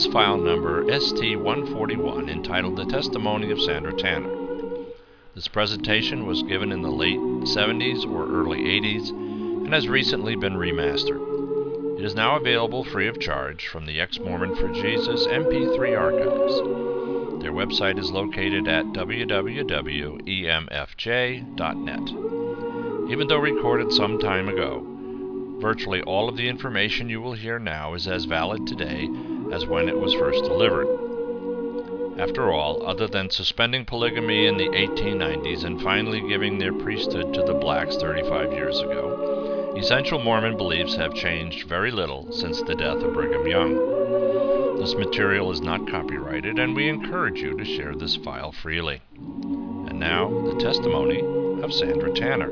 file number ST-141 entitled The Testimony of Sandra Tanner. This presentation was given in the late 70s or early 80s and has recently been remastered. It is now available free of charge from the Ex-Mormon for Jesus MP3 archives. Their website is located at www.emfj.net. Even though recorded some time ago, virtually all of the information you will hear now is as valid today as when it was first delivered. After all, other than suspending polygamy in the 1890s and finally giving their priesthood to the blacks 35 years ago, essential Mormon beliefs have changed very little since the death of Brigham Young. This material is not copyrighted, and we encourage you to share this file freely. And now, the testimony of Sandra Tanner.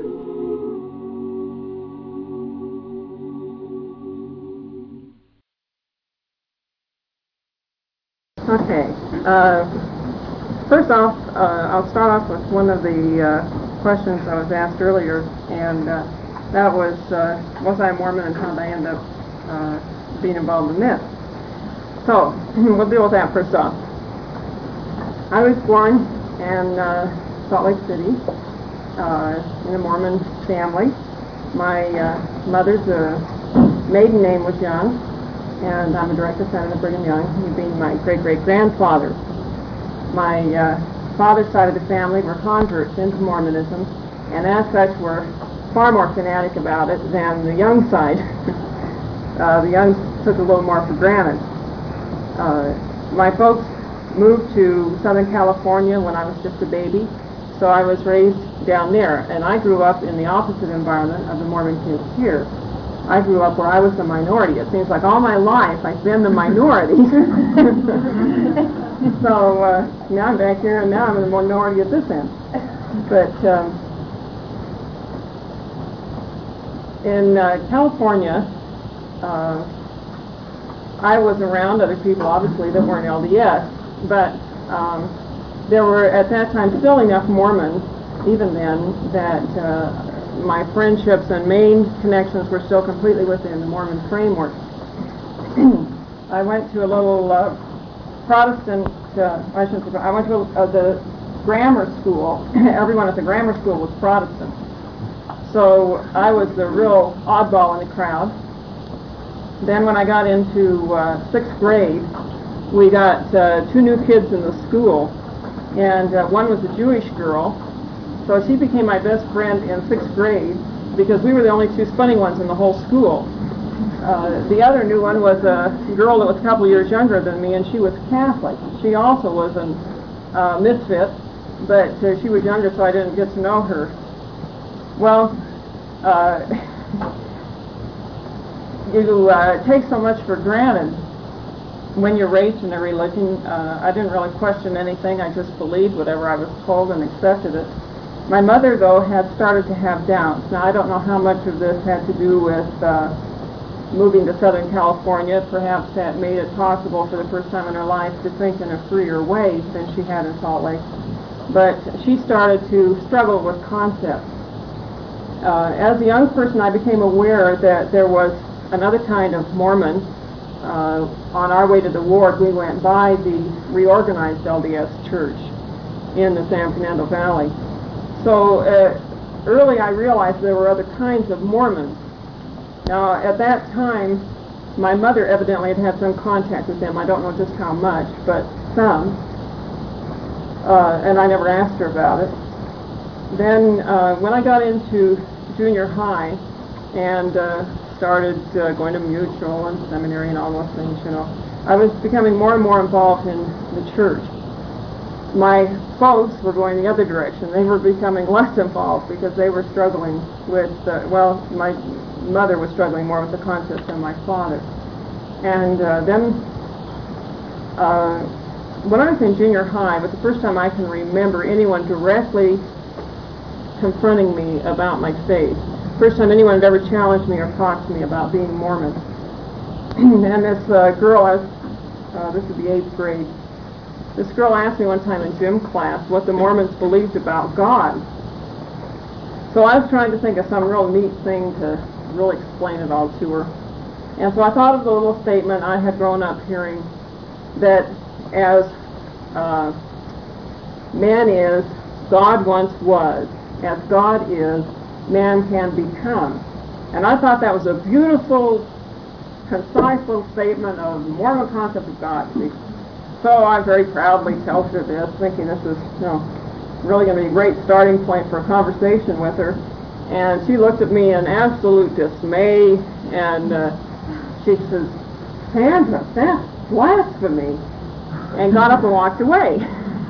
Okay. First off, I'll start off with one of the questions I was asked earlier, and that was I Mormon and how did I end up being involved in this? So, we'll deal with that first off. I was born in Salt Lake City in a Mormon family. My mother's maiden name was Young, and I'm a direct descendant of Brigham Young, he being my great-great-grandfather. My father's side of the family were converts into Mormonism, and as such were far more fanatic about it than the Young side. The Youngs took a little more for granted. My folks moved to Southern California when I was just a baby, so I was raised down there, and I grew up in the opposite environment of the Mormon kids here. I grew up where I was the minority. It seems like all my life I've been the minority. So now I'm back here, and now I'm the minority at this end. But in California, I was around other people, obviously, that weren't LDS, but there were at that time still enough Mormons, even then, that my friendships and main connections were still completely within the Mormon framework. I went to a little Protestant, I went to the grammar school. Everyone at the grammar school was Protestant. So I was the real oddball in the crowd. Then when I got into 6th grade, we got 2 new kids in the school, and one was a Jewish girl. So she became my best friend in 6th grade because we were the only 2 spunning ones in the whole school. The other new one was a girl that was a couple of years younger than me, and she was Catholic. She also was a misfit, but she was younger, so I didn't get to know her. Well, you take so much for granted when you're raised in a religion. I didn't really question anything. I just believed whatever I was told and accepted it. My mother, though, had started to have doubts. Now, I don't know how much of this had to do with moving to Southern California. Perhaps that made it possible for the first time in her life to think in a freer way than she had in Salt Lake. But she started to struggle with concepts. As a young person, I became aware that there was another kind of Mormon. On our way to the ward, we went by the reorganized LDS church in the San Fernando Valley. So early I realized there were other kinds of Mormons. Now at that time, my mother evidently had had some contact with them. I don't know just how much, but some. And I never asked her about it. Then when I got into junior high and started going to Mutual and seminary and all those things, you know, I was becoming more and more involved in the church. My folks were going the other direction. They were becoming less involved because they were struggling with, my mother was struggling more with the concepts than my father. And then when I was in junior high, it was the first time I can remember anyone directly confronting me about my faith. First time anyone had ever challenged me or talked to me about being Mormon. And this girl, this is the 8th grade, this girl asked me one time in gym class what the Mormons believed about God. So I was trying to think of some real neat thing to really explain it all to her. And so I thought of the little statement I had grown up hearing that as man is, God once was. As God is, man can become. And I thought that was a beautiful, concise little statement of the Mormon concept of God. So I very proudly tell her this, thinking this is, really going to be a great starting point for a conversation with her. And she looked at me in absolute dismay, and she says, "Sandra, that's blasphemy," and got up and walked away.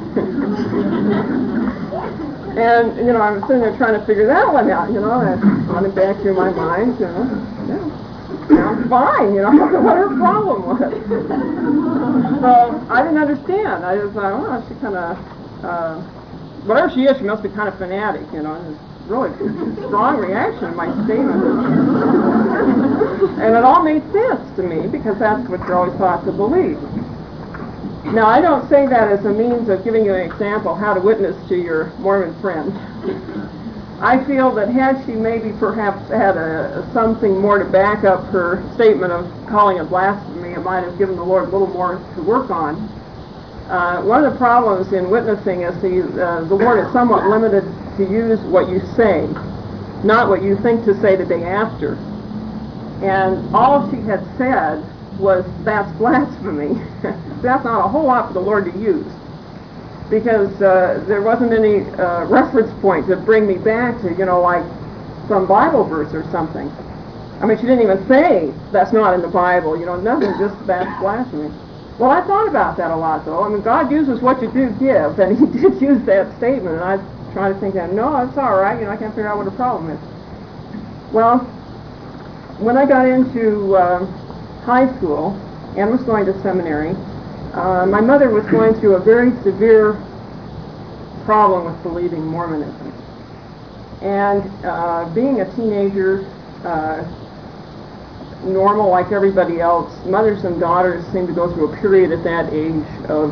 And, I'm sitting there trying to figure that one out, and running back through my mind, sounds fine, I don't know what her problem was. So I didn't understand. I just thought, well, she kind of, whatever she is, she must be kind of fanatic, It's really strong reaction to my statement. And it all made sense to me, because that's what you're always taught to believe. Now, I don't say that as a means of giving you an example how to witness to your Mormon friends. I feel that had she maybe perhaps had something more to back up her statement of calling it blasphemy, it might have given the Lord a little more to work on. One of the problems in witnessing is the Lord is somewhat limited to use what you say, not what you think to say the day after. And all she had said was, "That's blasphemy." That's not a whole lot for the Lord to use, because there wasn't any reference point to bring me back to, like some Bible verse or something. I mean, she didn't even say that's not in the Bible, nothing, just that's blasphemy. Well, I thought about that a lot, though. I mean, God uses what you do give, and He did use that statement, and I try to think that, no, it's all right, I can't figure out what the problem is. Well, when I got into high school and was going to seminary, my mother was going through a very severe problem with believing Mormonism. And being a teenager, normal like everybody else, mothers and daughters seem to go through a period at that age of...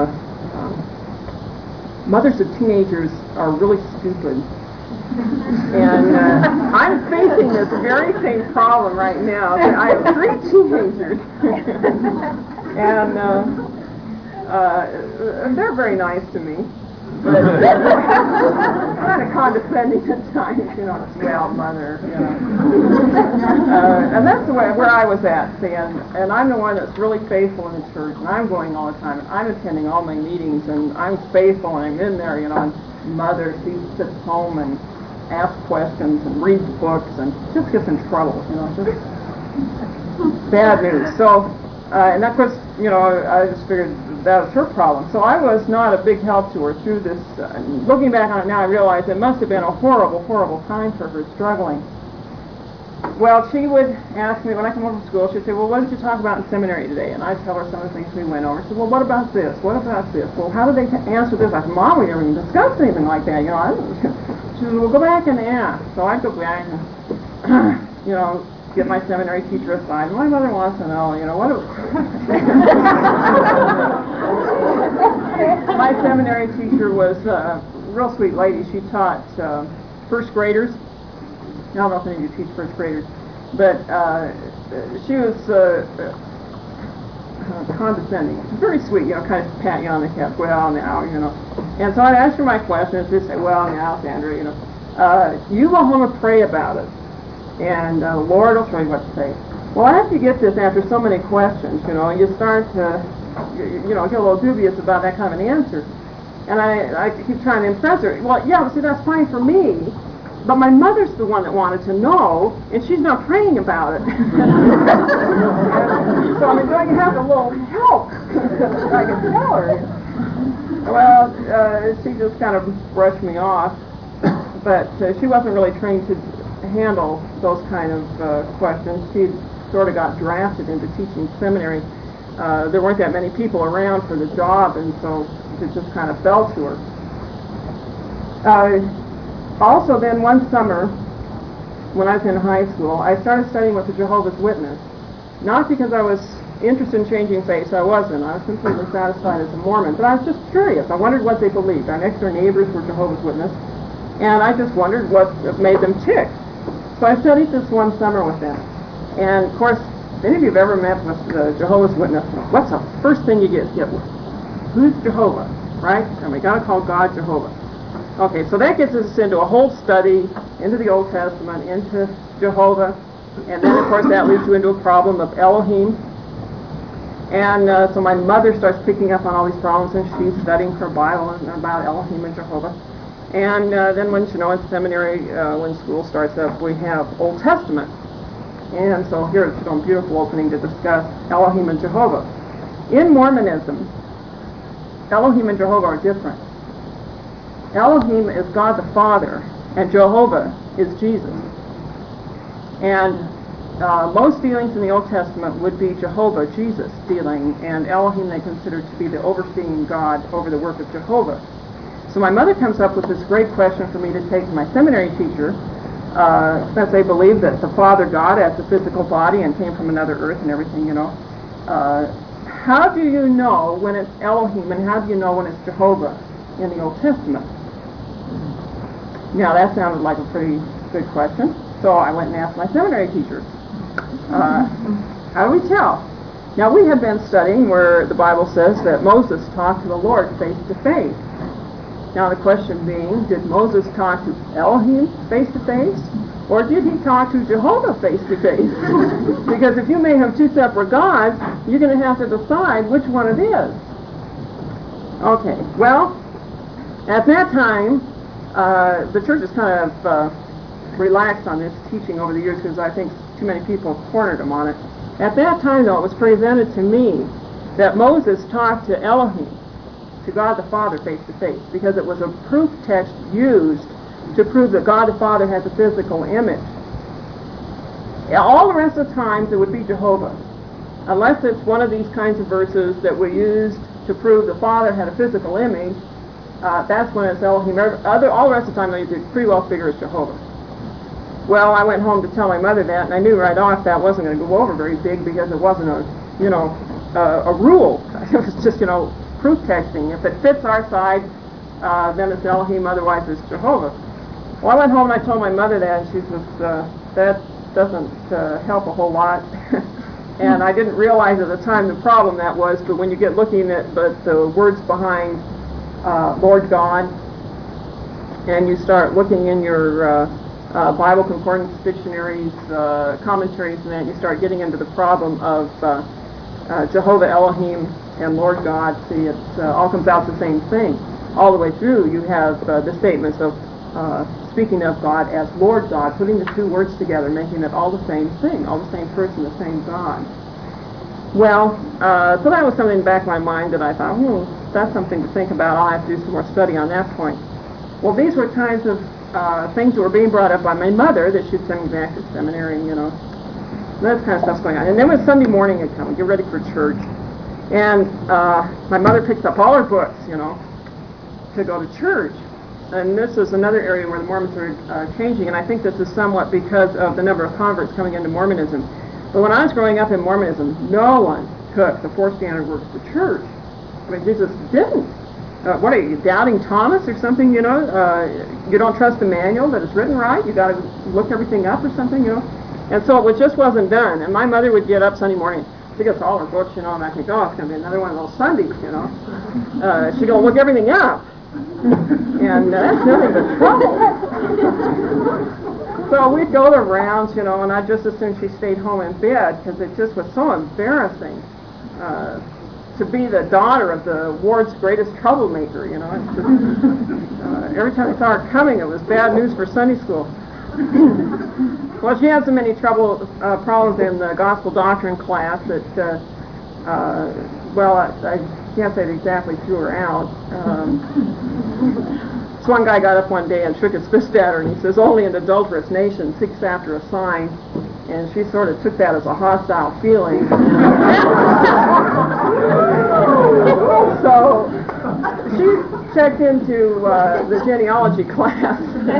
mothers of teenagers are really stupid. And I'm facing this very same problem right now. I have 3 teenagers. And they're very nice to me. But kind of condescending at times, well, mother, and that's the way where I was at, see, and I'm the one that's really faithful in the church, and I'm going all the time, and I'm attending all my meetings, and I'm faithful, and I'm in there, and mother, she sits home and asks questions and reads books and just gets in trouble, just bad news. So, and of course, I just figured that was her problem. So I was not a big help to her through this. Looking back on it now, I realize it must have been a horrible, horrible time for her, struggling. Well, she would ask me, when I come over to school, she'd say, "Well, what did you talk about in seminary today?" And I'd tell her some of the things we went over. She said, "Well, what about this? What about this? Well, how did they answer this?" I said, "Mom, we never even discussed anything like that." She said, "Well, go back and ask." So I'd go back and, get my seminary teacher aside. My mother wants to know, what do... My seminary teacher was a real sweet lady. She taught first graders. I don't know if any of you teach first graders, but she was condescending. Very sweet, kind of pat you on the head. Well, now, And so I'd ask her my questions. She'd say, "Well, now, Sandra, you go home and pray about it. And the Lord will show you what to say." Well, after you get this, after so many questions, you start to, get a little dubious about that kind of an answer. And I keep trying to impress her. Well, yeah, see, that's fine for me, but my mother's the one that wanted to know, and she's not praying about it. So, do I have a little help? I can tell her. Well, she just kind of brushed me off, but she wasn't really trained to handle those kind of questions. She sort of got drafted into teaching seminary. There weren't that many people around for the job, and so it just kind of fell to her. Also, then one summer, when I was in high school, I started studying with the Jehovah's Witness. Not because I was interested in changing faiths, I wasn't. I was completely satisfied as a Mormon, but I was just curious. I wondered what they believed. Our next door neighbors were Jehovah's Witness, and I just wondered what made them tick. So I studied this one summer with them. And, of course, If any of you have ever met with the Jehovah's Witness, what's the first thing you get hit with? Who's Jehovah, right? And we got to call God Jehovah. Okay, so that gets us into a whole study into the Old Testament, into Jehovah, and then of course that leads you into a problem of Elohim. And so my mother starts picking up on all these problems, and she's studying her Bible and about Elohim and Jehovah. And then when, in seminary, when school starts up, we have Old Testament. And so here it's a beautiful opening to discuss Elohim and Jehovah. In Mormonism, Elohim and Jehovah are different. Elohim is God the Father, and Jehovah is Jesus. And most dealings in the Old Testament would be Jehovah, Jesus, dealing, and Elohim they consider to be the overseeing God over the work of Jehovah. So my mother comes up with this great question for me to take to my seminary teacher, since they believe that the Father God has a physical body and came from another earth and everything, how do you know when it's Elohim and how do you know when it's Jehovah in the Old Testament? Now that sounded like a pretty good question, so I went and asked my seminary teacher, how do we tell? Now we have been studying where the Bible says that Moses talked to the Lord face to face. Now the question being, did Moses talk to Elohim face to face, or did he talk to Jehovah face to face? Because if you may have two separate gods, you're going to have to decide which one it is. Okay, well, at that time, the church has kind of relaxed on this teaching over the years because I think too many people cornered him on it. At that time, though, it was presented to me that Moses talked to Elohim, to God the Father face to face, because it was a proof text used to prove that God the Father has a physical image. All the rest of the times it would be Jehovah, unless it's one of these kinds of verses that were used to prove the Father had a physical image. That's when it's Elohim. All the rest of the time you could pretty well figure it's Jehovah. Well, I went home to tell my mother that, and I knew right off that wasn't going to go over very big because it wasn't a rule. It was just proof texting. If it fits our side, then it's Elohim, otherwise it's Jehovah. Well, I went home and I told my mother that, and she says, that doesn't help a whole lot. And I didn't realize at the time the problem that was, but when you get looking at the words behind Lord God, and you start looking in your Bible concordance dictionaries, commentaries, and that, you start getting into the problem of Jehovah Elohim and Lord God. See, it all comes out the same thing. All the way through, you have the statements of speaking of God as Lord God, putting the two words together, making it all the same thing, all the same person, the same God. Well, so that was something in the back of my mind that I thought, that's something to think about. I'll have to do some more study on that point. Well, these were kinds of things that were being brought up by my mother that she'd send me back to seminary, that kind of stuff's going on. And then when Sunday morning had come, get ready for church, and my mother picks up all her books, to go to church. And this is another area where the Mormons are changing, and I think this is somewhat because of the number of converts coming into Mormonism. But when I was growing up in Mormonism, no one took the four standard works to church. I mean, Jesus didn't. What are you, doubting Thomas or something, you don't trust the manual that it's written right? You got to look everything up or something, And so it just wasn't done. And my mother would get up Sunday morning, she gets all her books, and I think, it's going to be another one of those Sundays, She'd go look everything up. And that's nothing but trouble. So we'd go the rounds, and I'd just as soon she stayed home in bed because it just was so embarrassing to be the daughter of the ward's greatest troublemaker, It's just, every time I saw her coming, it was bad news for Sunday school. Well, she had so many problems in the gospel doctrine class that, I can't say it exactly threw her out. So one guy got up one day and shook his fist at her, and he says, "Only an adulterous nation seeks after a sign." And she sort of took that as a hostile feeling. So she checked into the genealogy class.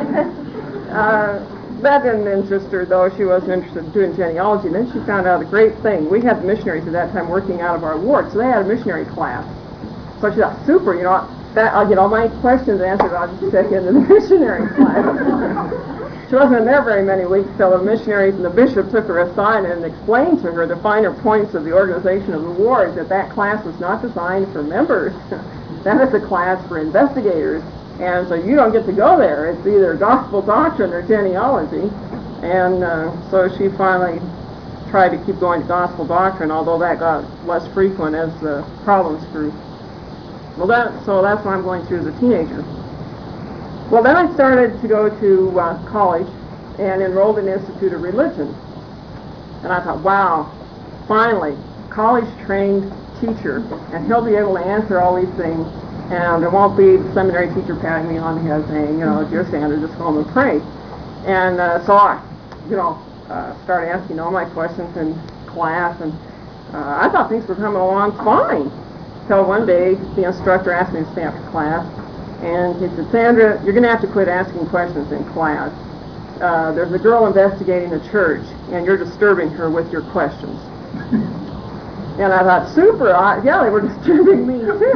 That didn't interest her, though. She wasn't interested in doing genealogy. And then she found out a great thing. We had missionaries at that time working out of our ward, so they had a missionary class. So she thought, super, I'll get all my questions answered. I'll just check into the missionary class. She wasn't in there very many weeks till the missionaries and the bishop took her aside and explained to her the finer points of the organization of the wards, that class was not designed for members. That is a class for investigators. And so you don't get to go there. It's either gospel doctrine or genealogy. And so she finally tried to keep going to gospel doctrine, although that got less frequent as the problems grew. Well, so that's what I'm going through as a teenager. Well, then I started to go to college and enrolled in the Institute of Religion. And I thought, wow, finally, college-trained teacher, and he'll be able to answer all these things, and there won't be the seminary teacher patting me on the head saying, dear Sandra, just go home and pray. And so I, started asking all my questions in class, and I thought things were coming along fine. Till one day, the instructor asked me to stay after class, and he said, Sandra, you're going to have to quit asking questions in class. There's a girl investigating the church, and you're disturbing her with your questions. And I thought, super, yeah, they were disturbing me, too.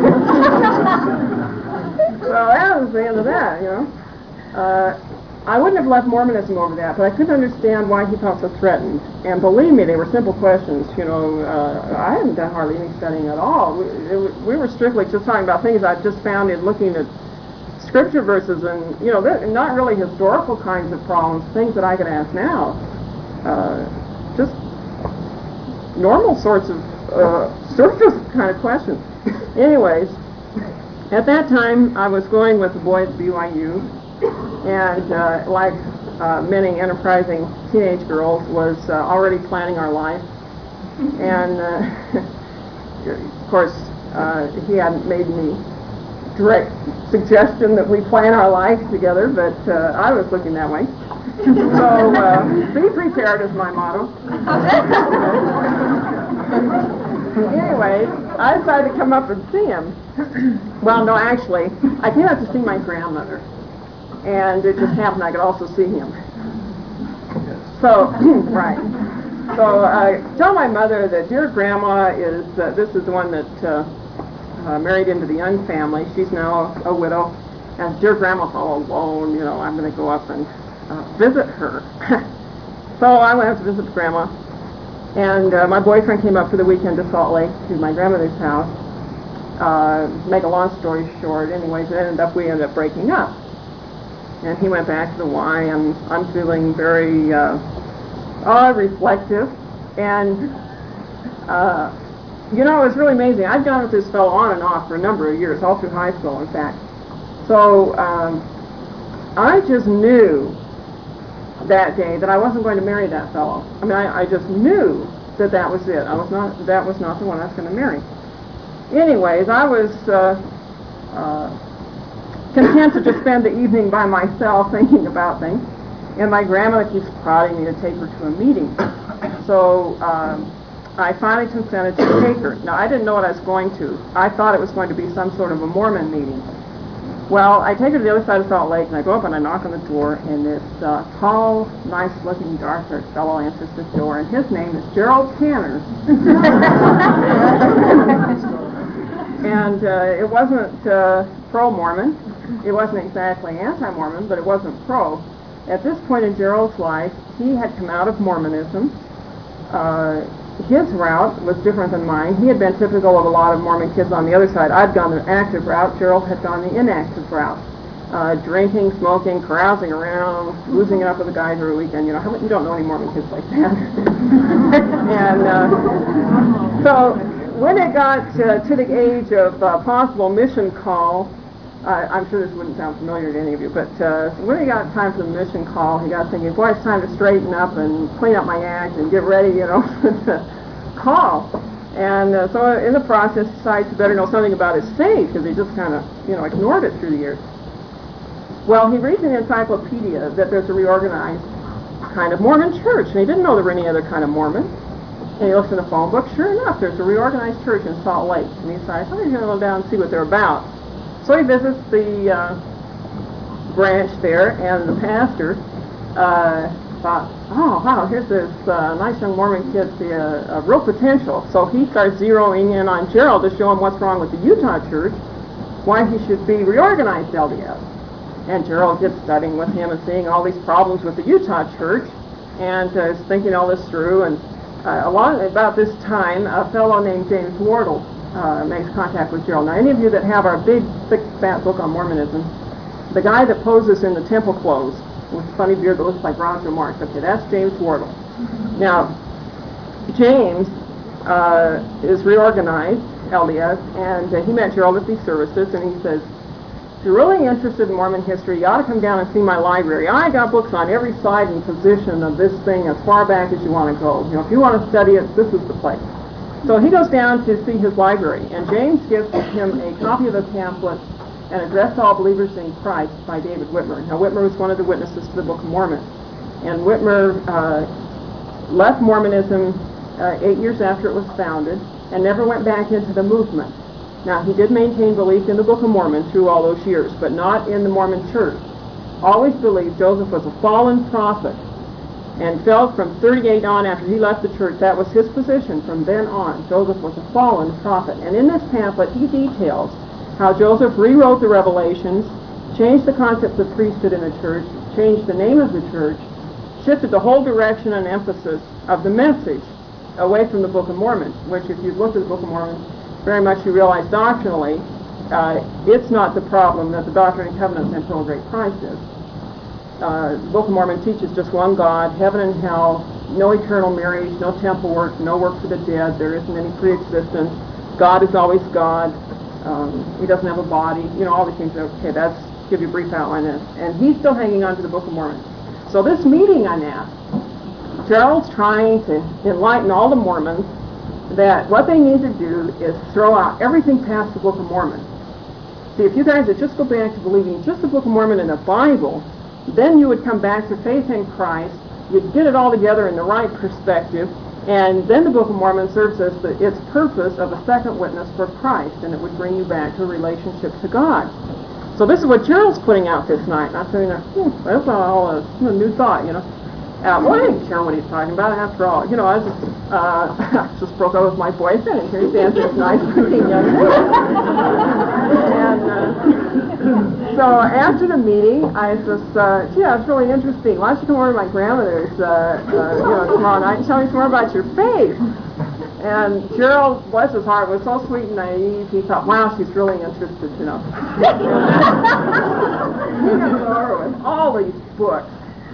So that was the end of that, I wouldn't have left Mormonism over that, but I couldn't understand why he felt so threatened. And believe me, they were simple questions. I hadn't done hardly any studying at all. We were strictly just talking about things I'd just found in looking at scripture verses and, not really historical kinds of problems, things that I could ask now. Just normal sorts of surface kind of questions. Anyways, at that time, I was going with a boy at BYU. And like many enterprising teenage girls, was already planning our life. And of course, he hadn't made any direct suggestion that we plan our life together, but I was looking that way. So be prepared is my motto. Anyways, I decided to come up and see him. Well, no, actually, I came up to see my grandmother. And it just happened I could also see him. So, right. So I tell my mother that dear grandma is, this is the one that married into the Young family. She's now a widow. And dear grandma's all alone, I'm going to go up and visit her. So I went up to visit grandma. And my boyfriend came up for the weekend to Salt Lake to my grandmother's house. Make a long story short, anyways, we ended up breaking up. And he went back to the Y, and I'm feeling very reflective. And, it was really amazing. I've gone with this fellow on and off for a number of years, all through high school, in fact. So I just knew that day that I wasn't going to marry that fellow. I mean, I just knew that was it. That was not the one I was going to marry. Anyways, I was content to just spend the evening by myself thinking about things. And my grandmother keeps prodding me to take her to a meeting. So I finally consented to take her. Now, I didn't know what I was going to. I thought it was going to be some sort of a Mormon meeting. Well, I take her to the other side of Salt Lake, and I go up and I knock on the door, and this tall, nice-looking, dark-haired fellow answers the door, and his name is Gerald Tanner. And it wasn't pro-Mormon. It wasn't exactly anti-Mormon, but it wasn't pro. At this point in Gerald's life, he had come out of Mormonism. His route was different than mine. He had been typical of a lot of Mormon kids on the other side. I'd gone the active route. Gerald had gone the inactive route. Drinking, smoking, carousing around, losing it up with the guys every weekend. You don't know any Mormon kids like that. And so when it got to the age of possible mission call, I'm sure this wouldn't sound familiar to any of you, but when he got time for the mission call, he got thinking, boy, it's time to straighten up and clean up my act and get ready, for the call. And so in the process, decides he better know something about his faith, because he just kind of, ignored it through the years. Well, he reads in the encyclopedia that there's a reorganized kind of Mormon church, and he didn't know there were any other kind of Mormon. And he looks in the phone book. Sure enough, there's a reorganized church in Salt Lake. And he decides, I'm going to go down and see what they're about. So he visits the branch there, and the pastor thought, oh, wow, here's this nice young Mormon kid, a real potential. So he starts zeroing in on Gerald to show him what's wrong with the Utah church. why he should be reorganized LDS. And Gerald gets studying with him and seeing all these problems with the Utah church, and is thinking all this through. And about this time, a fellow named James Wardle makes contact with Gerald. Now, any of you that have our big, thick, fat book on Mormonism, the guy that poses in the temple clothes with a funny beard that looks like Groucho Marx, okay, that's James Wardle. Now, James is reorganized LDS, and he met Gerald at these services, and he says, if you're really interested in Mormon history, you ought to come down and see my library. I got books on every side and position of this thing as far back as you want to go. You know, if you want to study it, this is the place. So he goes down to see his library, and James gives him a copy of a pamphlet, An Address to All Believers in Christ by David Whitmer. Now, Whitmer was one of the witnesses to the Book of Mormon. And Whitmer left Mormonism 8 years after it was founded and never went back into the movement. Now, he did maintain belief in the Book of Mormon through all those years, but not in the Mormon church. Always believed Joseph was a fallen prophet, and felt from 38 on after he left the church, that was his position from then on. Joseph was a fallen prophet. And in this pamphlet, he details how Joseph rewrote the Revelations, changed the concepts of priesthood in the church, changed the name of the church, shifted the whole direction and emphasis of the message away from the Book of Mormon, which, if you've looked at the Book of Mormon, very much you realize doctrinally, it's not the problem that the Doctrine and Covenants and Pearl of Great Price is. The Book of Mormon teaches just one God, heaven and hell, no eternal marriage, no temple work, no work for the dead, there isn't any pre-existence, God is always God, he doesn't have a body, you know, all these things. Okay, that's, give you a brief outline of this. And he's still hanging on to the Book of Mormon. So this meeting I'm at, Gerald's trying to enlighten all the Mormons that what they need to do is throw out everything past the Book of Mormon. See, if you guys would just go back to believing just the Book of Mormon and the Bible, then you would come back to faith in Christ, you'd get it all together in the right perspective, and then the Book of Mormon serves as its purpose of a second witness for Christ, and it would bring you back to a relationship to God. So this is what Gerald's putting out this night. And I'm sitting there, that's all a new thought, you know. Well, I didn't care what he's talking about. After all, you know, I just broke up with my boyfriend, and here he stands this nice looking young man. And so after the meeting, I says, yeah, it's really interesting. Why don't you come over to my grandmother's, tomorrow night and tell me some more about your faith? And Gerald, bless his heart, was so sweet and naive. He thought, wow, she's really interested, you know. He comes over with all these books.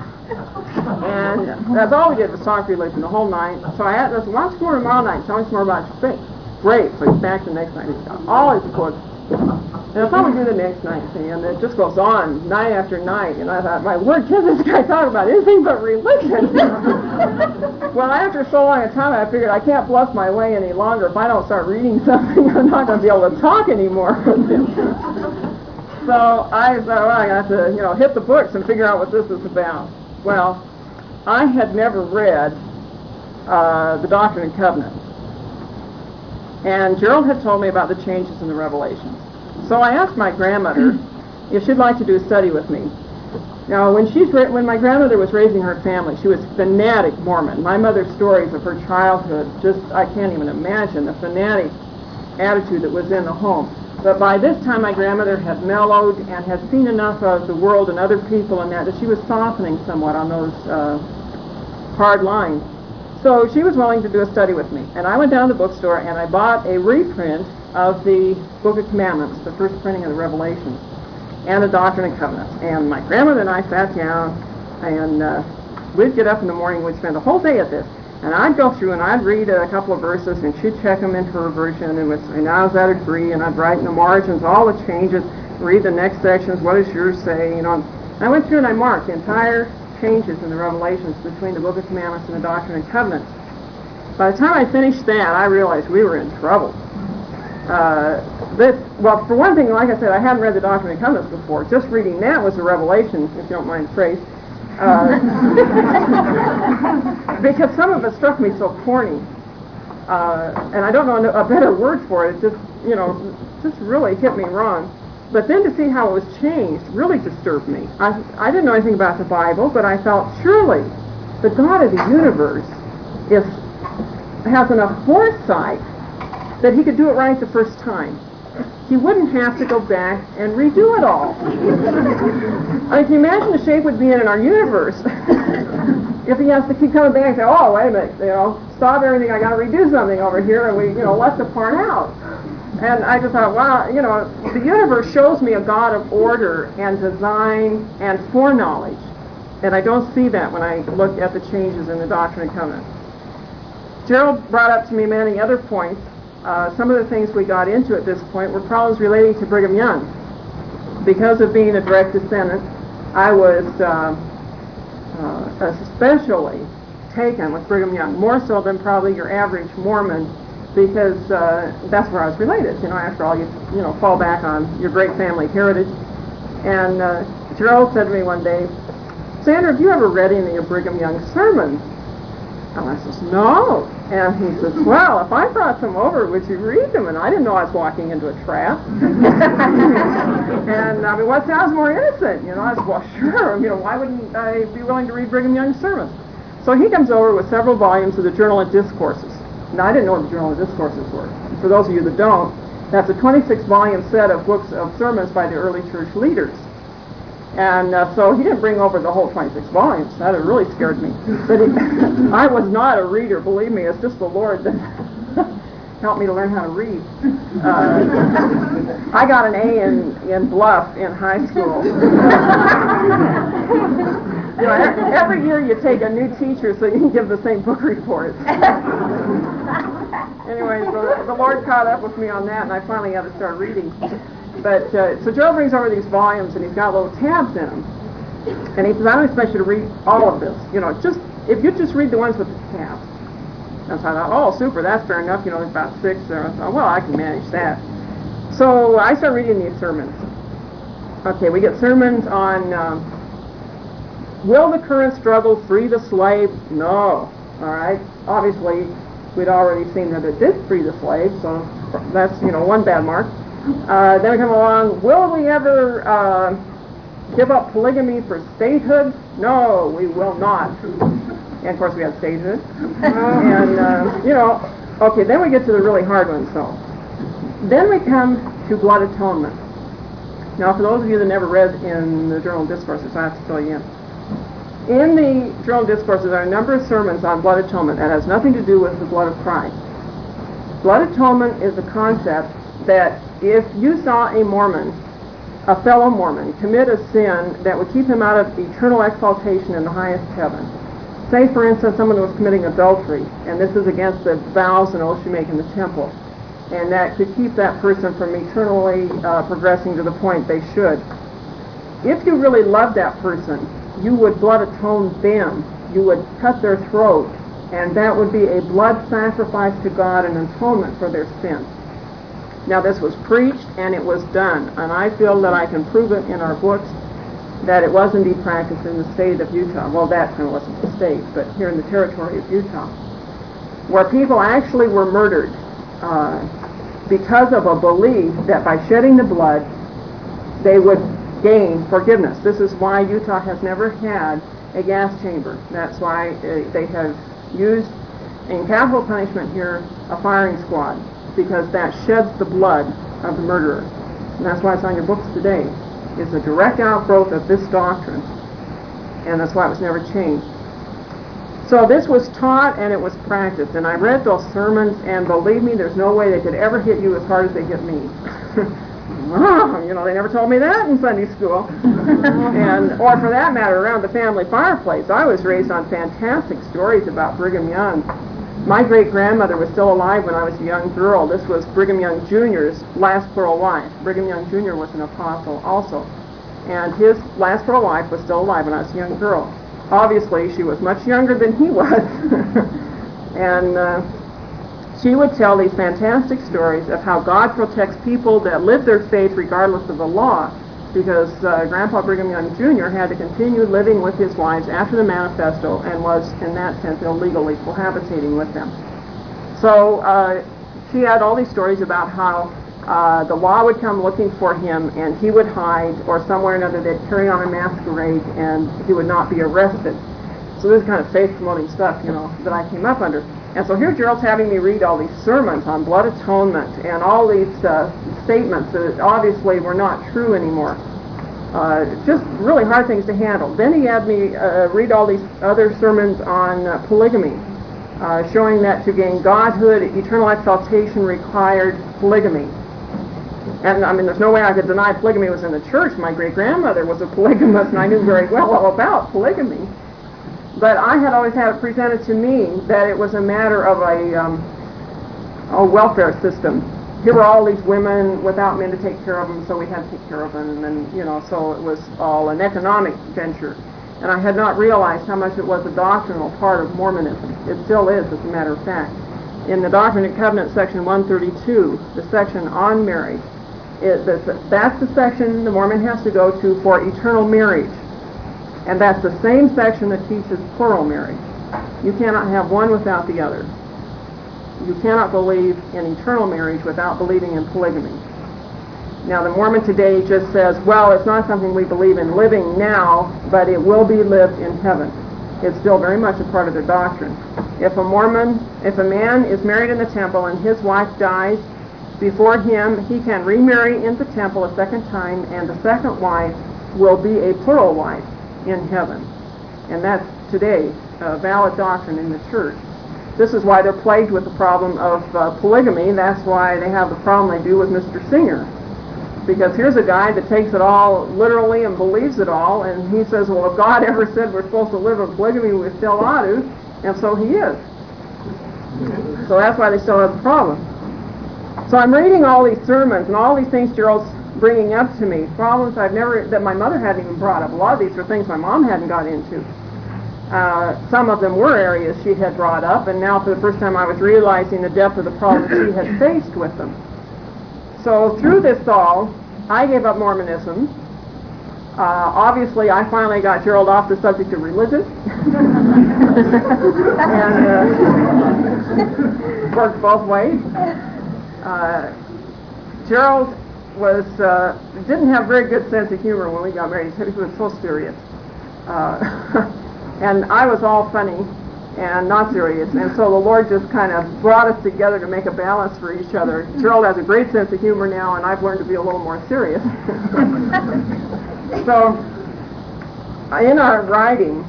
And that's all we did was talk religion the whole night. So I said, why don't you come over tomorrow night and tell me some more about your faith? Great. So he's back the next night. He's got all his books. And that's all we do the next night, see, and it just goes on night after night. And I thought, my word, can this guy talk about anything but religion? Well, after so long a time, I figured I can't bluff my way any longer. If I don't start reading something, I'm not going to be able to talk anymore with him. So I thought, well, I got to, hit the books and figure out what this is about. Well, I had never read the Doctrine and Covenants. And Gerald had told me about the changes in the Revelations. So I asked my grandmother if she'd like to do a study with me. Now, when my grandmother was raising her family, she was fanatic Mormon. My mother's stories of her childhood, I can't even imagine the fanatic attitude that was in the home. But by this time, my grandmother had mellowed and had seen enough of the world and other people and that she was softening somewhat on those hard lines. So she was willing to do a study with me. And I went down to the bookstore and I bought a reprint of the Book of Commandments, the first printing of the Revelations, and the Doctrine and Covenants. And my grandmother and I sat down, and we'd get up in the morning, we'd spend the whole day at this. And I'd go through and I'd read a couple of verses, and she'd check them into her version, and would say, now is that agree? And I'd write in the margins all the changes, read the next sections, what does yours say? And I went through and I marked the entire changes in the Revelations between the Book of Commandments and the Doctrine and Covenants. By the time I finished that, I realized we were in trouble. Well, for one thing, like I said, I hadn't read the Doctrine and Covenants before. Just reading that was a revelation, if you don't mind the phrase. Because some of it struck me so corny. And I don't know a better word for it. It just really hit me wrong. But then to see how it was changed really disturbed me. I didn't know anything about the Bible, but I felt surely the God of the universe has enough foresight that he could do it right the first time. he wouldn't have to go back and redo it all. I mean, can you imagine the shape would be in our universe if he has to keep coming back and say, oh, wait a minute, stop everything, I got to redo something over here, and we, left the part out. And I just thought, wow, the universe shows me a God of order and design and foreknowledge. And I don't see that when I look at the changes in the Doctrine and Covenants. Gerald brought up to me many other points. Some of the things we got into at this point were problems relating to Brigham Young. Because of being a direct descendant, I was especially taken with Brigham Young, more so than probably your average Mormon, because that's where I was related. After all, you fall back on your great family heritage. And Gerald said to me one day, Sandra, have you ever read any of Brigham Young's sermons? And I says, no. And he says, well, if I brought some over, would you read them? And I didn't know I was walking into a trap. And I mean, what sounds more innocent? I said, well, sure. Why wouldn't I be willing to read Brigham Young's sermons? So he comes over with several volumes of the Journal of Discourses. Now, I didn't know what the Journal of Discourses were. For those of you that don't, that's a 26-volume set of books of sermons by the early church leaders. And so he didn't bring over the whole 26 volumes. That had really scared me. But I was not a reader, believe me. It's just the Lord that helped me to learn how to read. I got an A in Bluff in high school. Every year you take a new teacher so you can give the same book reports. Anyway, so the Lord caught up with me on that, and I finally had to start reading. But so Joe brings over these volumes, and he's got little tabs in them. And he says, I don't expect you to read all of this. If you just read the ones with the tabs. And so I thought, oh, super, that's fair enough. There's about 6 there. I thought, well, I can manage that. So I start reading these sermons. Okay, we get sermons on, will the current struggle free the slave? No. All right. Obviously, we'd already seen that it did free the slave, so that's, one bad mark. Then we come along, will we ever give up polygamy for statehood? No, we will not. And of course we had statehood. And, okay, then we get to the really hard ones, though. Then we come to blood atonement. Now, for those of you that never read in the Journal of Discourses, I have to fill you in. In the Journal of Discourses are a number of sermons on blood atonement that has nothing to do with the blood of Christ. Blood atonement is a concept that if you saw a Mormon, a fellow Mormon, commit a sin that would keep him out of eternal exaltation in the highest heaven, say, for instance, someone was committing adultery, and this is against the vows and oaths you make in the temple, and that could keep that person from eternally progressing to the point they should. If you really loved that person, you would blood atone them. You would cut their throat, and that would be a blood sacrifice to God and atonement for their sins. Now, this was preached, and it was done, and I feel that I can prove it in our books that it was indeed practiced in the state of Utah. Well, that kind of wasn't the state, but here in the territory of Utah, where people actually were murdered because of a belief that by shedding the blood, they would gain forgiveness. This is why Utah has never had a gas chamber. That's why they have used, in capital punishment here, a firing squad, because that sheds the blood of the murderer. And that's why it's on your books today. It's a direct outgrowth of this doctrine, and that's why it was never changed. So this was taught and it was practiced, and I read those sermons, and believe me, there's no way they could ever hit you as hard as they hit me. They never told me that in Sunday school. Or for that matter, around the family fireplace. I was raised on fantastic stories about Brigham Young. My great-grandmother was still alive when I was a young girl. This was Brigham Young Jr.'s last plural wife. Brigham Young Jr. was an apostle also. And his last plural wife was still alive when I was a young girl. Obviously, she was much younger than he was. And she would tell these fantastic stories of how God protects people that live their faith regardless of the law, because Grandpa Brigham Young Jr. had to continue living with his wives after the manifesto and was, in that sense, illegally cohabitating with them. So she had all these stories about how the law would come looking for him and he would hide, or somewhere or another they'd carry on a masquerade and he would not be arrested. So this is kind of faith-promoting stuff, that I came up under. And so here Gerald's having me read all these sermons on blood atonement and all these statements that obviously were not true anymore. Just really hard things to handle. Then he had me read all these other sermons on polygamy, showing that to gain godhood, eternal exaltation required polygamy. And I mean, there's no way I could deny polygamy was in the church. My great-grandmother was a polygamist, and I knew very well all about polygamy. But I had always had it presented to me that it was a matter of a welfare system. Here were all these women without men to take care of them, so we had to take care of them, and then, you know, so it was all an economic venture. And I had not realized how much it was a doctrinal part of Mormonism. It still is, as a matter of fact. In the Doctrine and Covenants, section 132, the section on marriage, that's the section the Mormon has to go to for eternal marriage. And that's the same section that teaches plural marriage. You cannot have one without the other. You cannot believe in eternal marriage without believing in polygamy. Now, the Mormon today just says, well, it's not something we believe in living now, but it will be lived in heaven. It's still very much a part of their doctrine. If a man is married in the temple and his wife dies before him, he can remarry in the temple a second time, and the second wife will be a plural wife in heaven. And that's today a valid doctrine in the church. This is why they're plagued with the problem of polygamy. That's why they have the problem they do with Mr. Singer. Because here's a guy that takes it all literally and believes it all, and he says, well, if God ever said we're supposed to live in polygamy, we still ought to, and so he is. So that's why they still have the problem. So I'm reading all these sermons and all these things Gerald's bringing up to me, problems that my mother hadn't even brought up. A lot of these are things my mom hadn't got into. Some of them were areas she had brought up, and now for the first time I was realizing the depth of the problems she had faced with them. So through this all, I gave up Mormonism. Obviously, I finally got Gerald off the subject of religion. And worked both ways. Gerald didn't have a very good sense of humor when we got married. He was so serious. And I was all funny and not serious. And so the Lord just kind of brought us together to make a balance for each other. Gerald has a great sense of humor now, and I've learned to be a little more serious. So in our writing,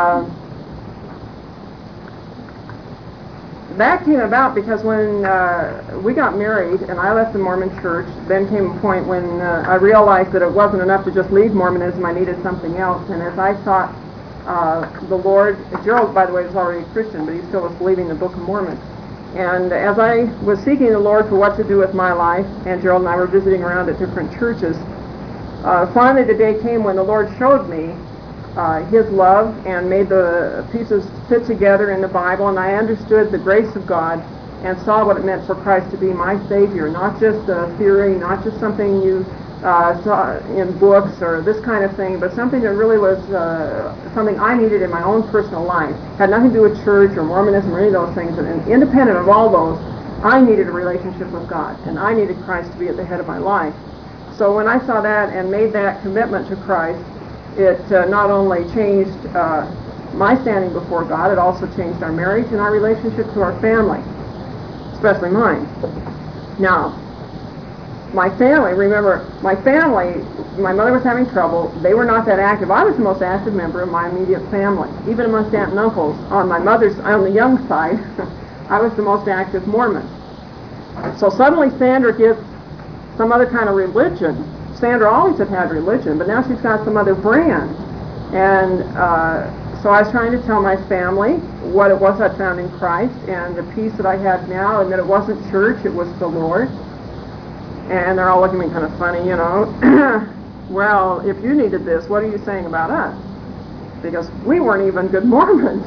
that came about because when we got married and I left the Mormon church, then came a point when I realized that it wasn't enough to just leave Mormonism. I needed something else. And as I sought the Lord, Gerald, by the way, was already a Christian, but he still was believing the Book of Mormon. And as I was seeking the Lord for what to do with my life, and Gerald and I were visiting around at different churches, finally the day came when the Lord showed me His love and made the pieces fit together in the Bible, and I understood the grace of God and saw what it meant for Christ to be my Savior, not just a theory, not just something you saw in books or this kind of thing, but something that really was something I needed in my own personal life. Had nothing to do with church or Mormonism or any of those things, and independent of all those, I needed a relationship with God, and I needed Christ to be at the head of my life. So when I saw that and made that commitment to Christ, it not only changed my standing before God, it also changed our marriage and our relationship to our family, especially mine. Now, my family, remember, my mother was having trouble. They were not that active. I was the most active member of my immediate family, even amongst aunt and uncles. On the young side, I was the most active Mormon. So suddenly Sandra gets some other kind of religion. Sandra always had religion, but now she's got some other brand. And so I was trying to tell my family what it was I'd found in Christ and the peace that I had now, and that it wasn't church, it was the Lord. And they're all looking at me kind of funny, you know. Well, if you needed this, what are you saying about us? Because we weren't even good Mormons.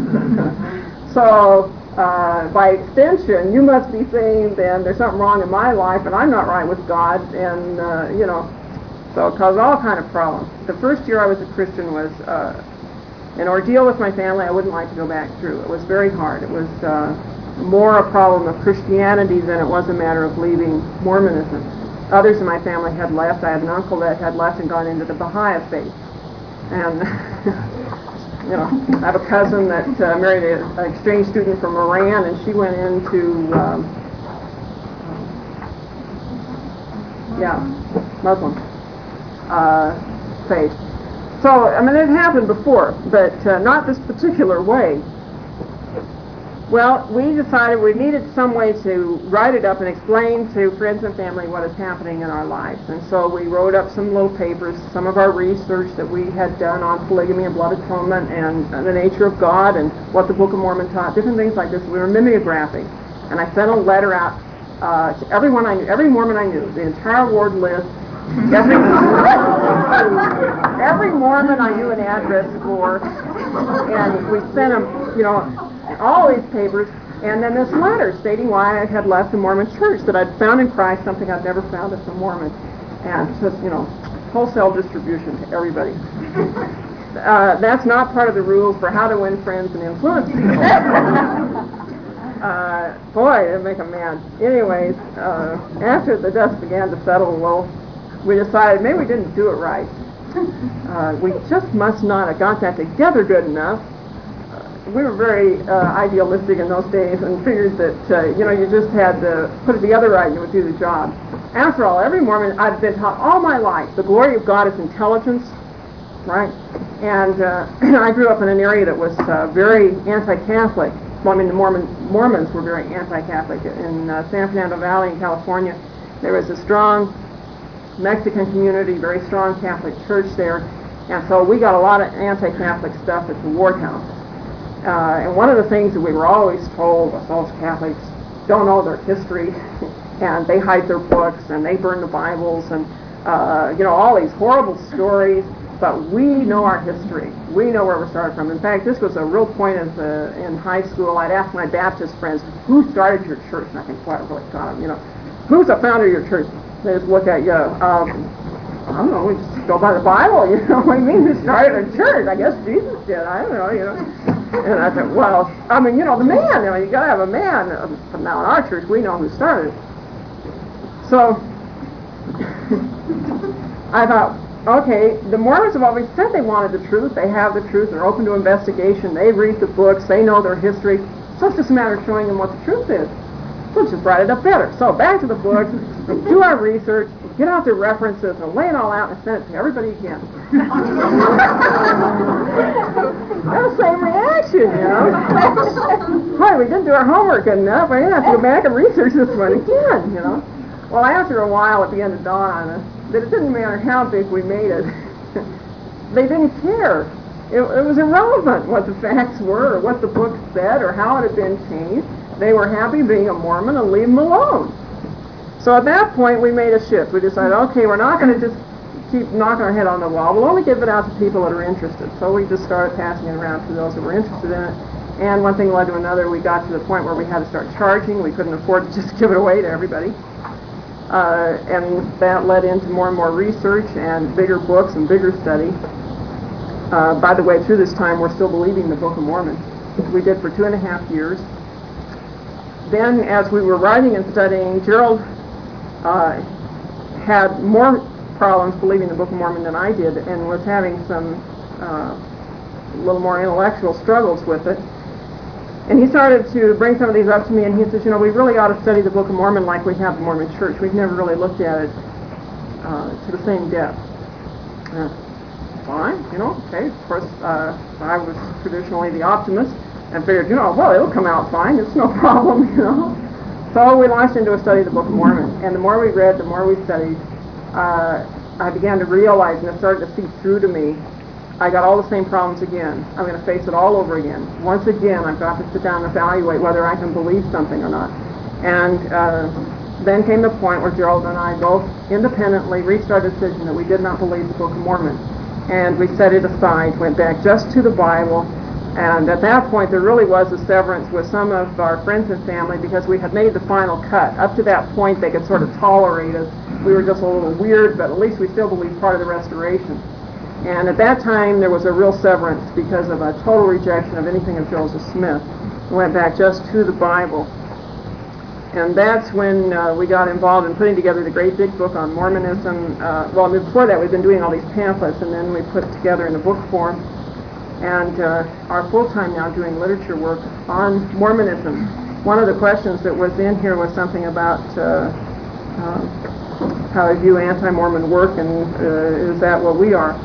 So by extension, you must be saying then there's something wrong in my life and I'm not right with God, and you know, so it caused all kind of problems. The first year I was a Christian was an ordeal with my family I wouldn't like to go back through. It was very hard. It was more a problem of Christianity than it was a matter of leaving Mormonism. Others in my family had left. I had an uncle that had left and gone into the Baha'i faith. And you know, I have a cousin that married an exchange student from Iran, and she went into Yeah, Muslim faith. So, I mean, it happened before, but not this particular way. Well, we decided we needed some way to write it up and explain to friends and family what is happening in our lives. And so we wrote up some little papers, some of our research that we had done on polygamy and blood atonement and the nature of God and what the Book of Mormon taught, different things like this. We were mimeographing. And I sent a letter out to everyone I knew, every Mormon I knew, the entire ward list, every Mormon I knew an address for, and we sent them, all these papers, and then this letter stating why I had left the Mormon church, that I'd found in Christ something I'd never found as a Mormon, and just, wholesale distribution to everybody. That's not part of the rules for how to win friends and influence people. Boy, it'd make them mad. Anyways, after the dust began to settle a little, we decided maybe we didn't do it right. We just must not have got that together good enough. We were very idealistic in those days and figured that, you just had to put it together right and you would do the job. After all, every Mormon, I've been taught all my life, the glory of God is intelligence, right? And I grew up in an area that was very anti-Catholic. Well, I mean, the Mormons were very anti-Catholic. In San Fernando Valley in California, there was a strong Mexican community, very strong Catholic church there. And so we got a lot of anti-Catholic stuff at the Ward House. And one of the things that we were always told was those Catholics don't know their history, and they hide their books, and they burn the Bibles, and all these horrible stories. But we know our history. We know where we started from. In fact, this was a real point in high school. I'd ask my Baptist friends, "Who started your church?" And I think, "Boy, I really got them." "Who's the founder of your church?" They just look at you. I don't know. We just go by the Bible. What do you mean? Who started a church? I guess Jesus did. I don't know. And I said, well, I mean, the man, you got to have a man. Now in our church, we know who started. So I thought, okay, the Mormons have always said they wanted the truth. They have the truth. They're open to investigation. They read the books. They know their history. So it's just a matter of showing them what the truth is. So let's just write it up better. So back to the books, do our research, get out their references, and lay it all out and send it to everybody again. That's the same reaction, Boy, we didn't do our homework enough. We're going to have to go back and research this one again, Well, after a while, it began to dawn on us that it didn't matter how big we made it. They didn't care. It was irrelevant what the facts were or what the book said or how it had been changed. They were happy being a Mormon and leave them alone. So at that point, we made a shift. We decided, okay, we're not going to just keep knocking our head on the wall. We'll only give it out to people that are interested. So we just started passing it around to those that were interested in it. And one thing led to another. We got to the point where we had to start charging. We couldn't afford to just give it away to everybody. And that led into more and more research and bigger books and bigger study. By the way, through this time, we're still believing the Book of Mormon. We did for 2.5 years. Then, as we were writing and studying, Gerald had more problems believing the Book of Mormon than I did, and was having some little more intellectual struggles with it. And he started to bring some of these up to me, and he says, we really ought to study the Book of Mormon like we have the Mormon Church. We've never really looked at it to the same depth. Fine, okay. Of course, I was traditionally the optimist, and figured, well, it'll come out fine. It's no problem, So we launched into a study of the Book of Mormon, and the more we read, the more we studied, I began to realize, and it started to seep through to me, I got all the same problems again. I'm going to face it all over again. Once again, I've got to sit down and evaluate whether I can believe something or not. And then came the point where Gerald and I both independently reached our decision that we did not believe the Book of Mormon. And we set it aside, went back just to the Bible. And at that point, there really was a severance with some of our friends and family because we had made the final cut. Up to that point, they could sort of tolerate us. We were just a little weird, but at least we still believed part of the restoration. And at that time, there was a real severance because of a total rejection of anything of Joseph Smith. We went back just to the Bible. And that's when we got involved in putting together the great big book on Mormonism. Before that, we'd been doing all these pamphlets, and then we put it together in a book form. And are full-time now doing literature work on Mormonism. One of the questions that was in here was something about how they view anti-Mormon work, and is that what we are?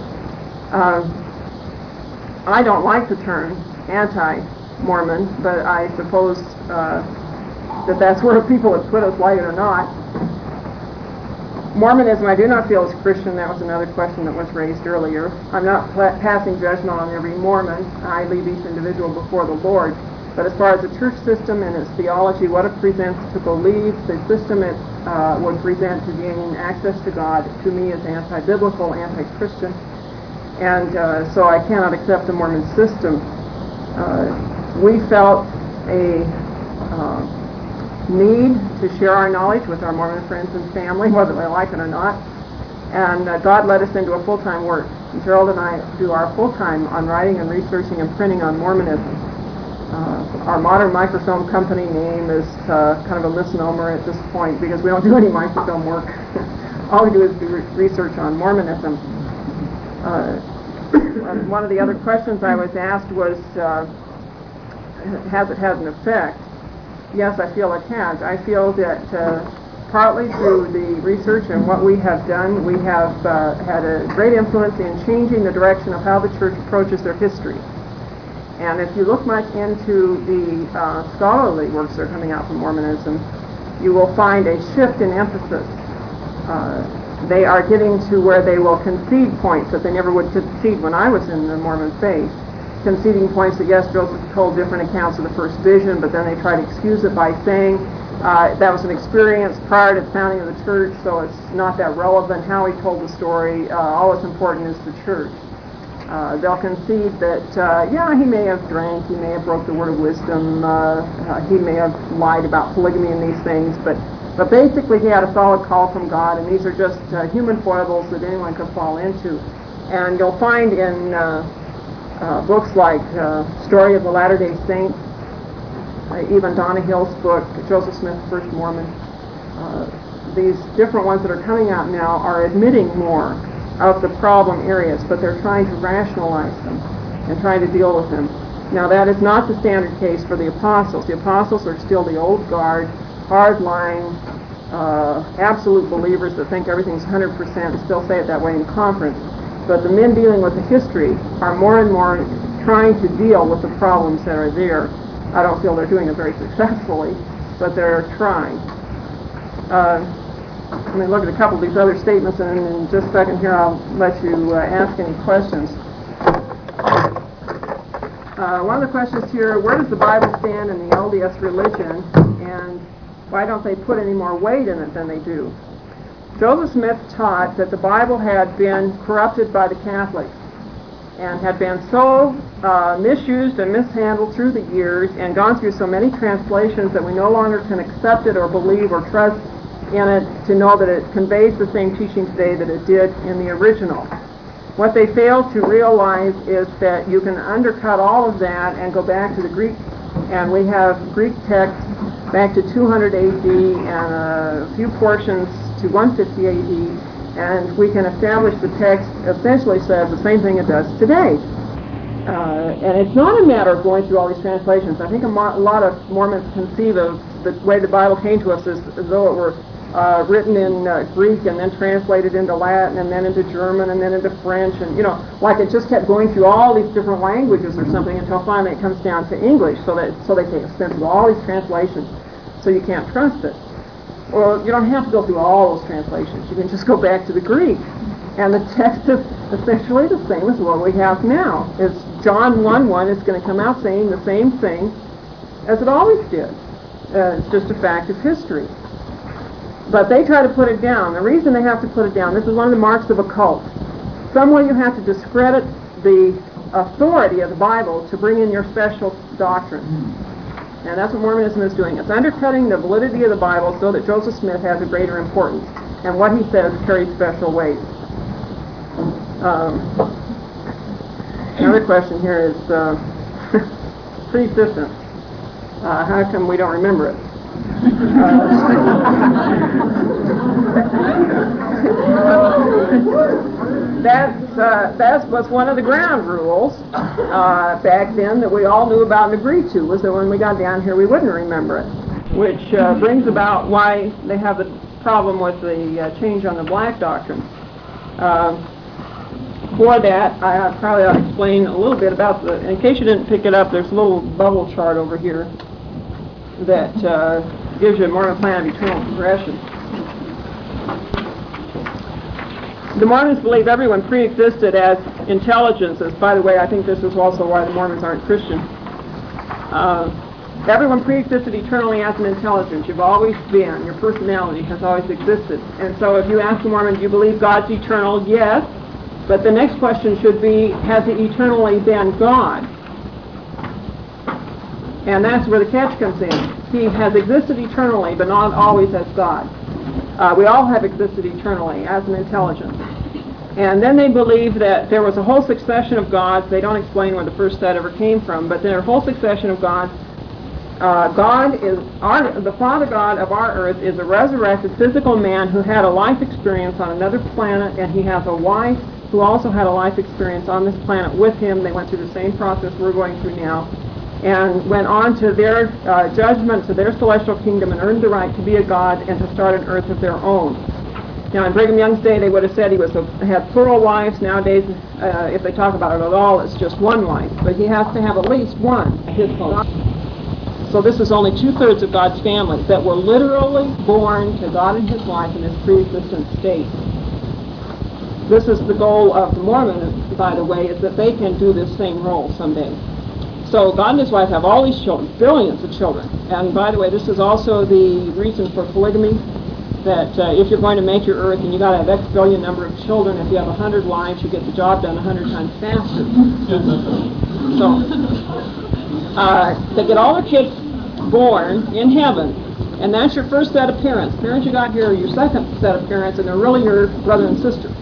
I don't like the term anti-Mormon, but I suppose that that's where people have put us, like it or not. Mormonism, I do not feel is Christian. That was another question that was raised earlier. I'm not passing judgment on every Mormon. I leave each individual before the Lord. But as far as the church system and its theology, what it presents to believe, the system it would present to gain access to God, to me is anti-biblical, anti-Christian. And so I cannot accept the Mormon system. We felt a need to share our knowledge with our Mormon friends and family, whether they like it or not. And God led us into a full-time work. Gerald and I do our full-time on writing and researching and printing on Mormonism. Our Modern Microfilm Company name is kind of a misnomer at this point because we don't do any microfilm work. All we do is do research on Mormonism. One of the other questions I was asked was, has it had an effect? Yes, I feel it has. I feel that partly through the research and what we have done, we have had a great influence in changing the direction of how the church approaches their history. And if you look much into the scholarly works that are coming out from Mormonism, you will find a shift in emphasis. They are getting to where they will concede points that they never would concede when I was in the Mormon faith. Conceding points that, yes, Joseph told different accounts of the first vision, but then they try to excuse it by saying that was an experience prior to the founding of the church, so it's not that relevant how he told the story. All that's important is the church. They'll concede that, yeah, he may have drank, he may have broke the word of wisdom, he may have lied about polygamy and these things, but basically he had a solid call from God, and these are just human foibles that anyone could fall into. And you'll find in books like Story of the Latter-day Saints, even Donna Hill's book, Joseph Smith, First Mormon, these different ones that are coming out now are admitting more of the problem areas, but they're trying to rationalize them and trying to deal with them. Now that is not the standard case for the apostles. The apostles are still the old guard, hard-line, absolute believers that think everything's 100%, and still say it that way in conference. But the men dealing with the history are more and more trying to deal with the problems that are there. I don't feel they're doing it very successfully, but they're trying. Let me look at a couple of these other statements, and in just a second here I'll let you ask any questions. One of the questions here, where does the Bible stand in the LDS religion, and why don't they put any more weight in it than they do? Joseph Smith taught that the Bible had been corrupted by the Catholics and had been so misused and mishandled through the years and gone through so many translations that we no longer can accept it or believe or trust in it to know that it conveys the same teaching today that it did in the original. What they fail to realize is that you can undercut all of that and go back to the Greek, and we have Greek texts back to 200 AD and a few portions to 150 AD, and we can establish the text essentially says the same thing it does today. And it's not a matter of going through all these translations. I think a lot of Mormons conceive of the way the Bible came to us as though it were written in Greek and then translated into Latin and then into German and then into French, and like it just kept going through all these different languages or something until finally it comes down to English, so they take expense of all these translations, so you can't trust it. Well, you don't have to go through all those translations. You can just go back to the Greek, and the text is essentially the same as what we have now. It's John 1:1 is going to come out saying the same thing as it always did. It's just a fact of history. But they try to put it down. The reason they have to put it down, this is one of the marks of a cult. Some way you have to discredit the authority of the Bible to bring in your special doctrine. And that's what Mormonism is doing. It's undercutting the validity of the Bible so that Joseph Smith has a greater importance. And what he says carries special weight. Another question here is persistence. How come we don't remember it? That was one of the ground rules back then that we all knew about and agreed to, was that when we got down here we wouldn't remember it, which brings about why they have the problem with the change on the black doctrine. For that, I probably ought to explain a little bit about in case you didn't pick it up, there's a little bubble chart over here that gives you a Mormon plan of eternal progression. The Mormons believe everyone pre-existed as intelligences. By the way, I think this is also why the Mormons aren't Christian. Everyone pre-existed eternally as an intelligence. You've always been. Your personality has always existed. And so if you ask the Mormon, do you believe God's eternal? Yes. But the next question should be, has he eternally been God? And that's where the catch comes in. He has existed eternally, but not always as God. We all have existed eternally as an intelligence. And then they believe that there was a whole succession of gods. They don't explain where the first set ever came from, but there are a whole succession of gods. The Father God of our earth is a resurrected physical man who had a life experience on another planet, and he has a wife who also had a life experience on this planet with him. They went through the same process we're going through now, and went on to their judgment, to their celestial kingdom, and earned the right to be a god and to start an earth of their own. Now, in Brigham Young's day, they would have said he had plural wives. Nowadays, if they talk about it at all, it's just one wife. But he has to have at least one. So this is only 2/3 of God's family that were literally born to God and his wife in his pre-existent state. This is the goal of the Mormon, by the way, is that they can do this same role someday. So God and his wife have all these children, billions of children. And by the way, this is also the reason for polygamy, that if you're going to make your earth and you got to have X billion number of children, if you have 100 wives, you get the job done 100 times faster. So they get all their kids born in heaven, and that's your first set of parents. Parents you got here are your second set of parents, and they're really your brother and sister.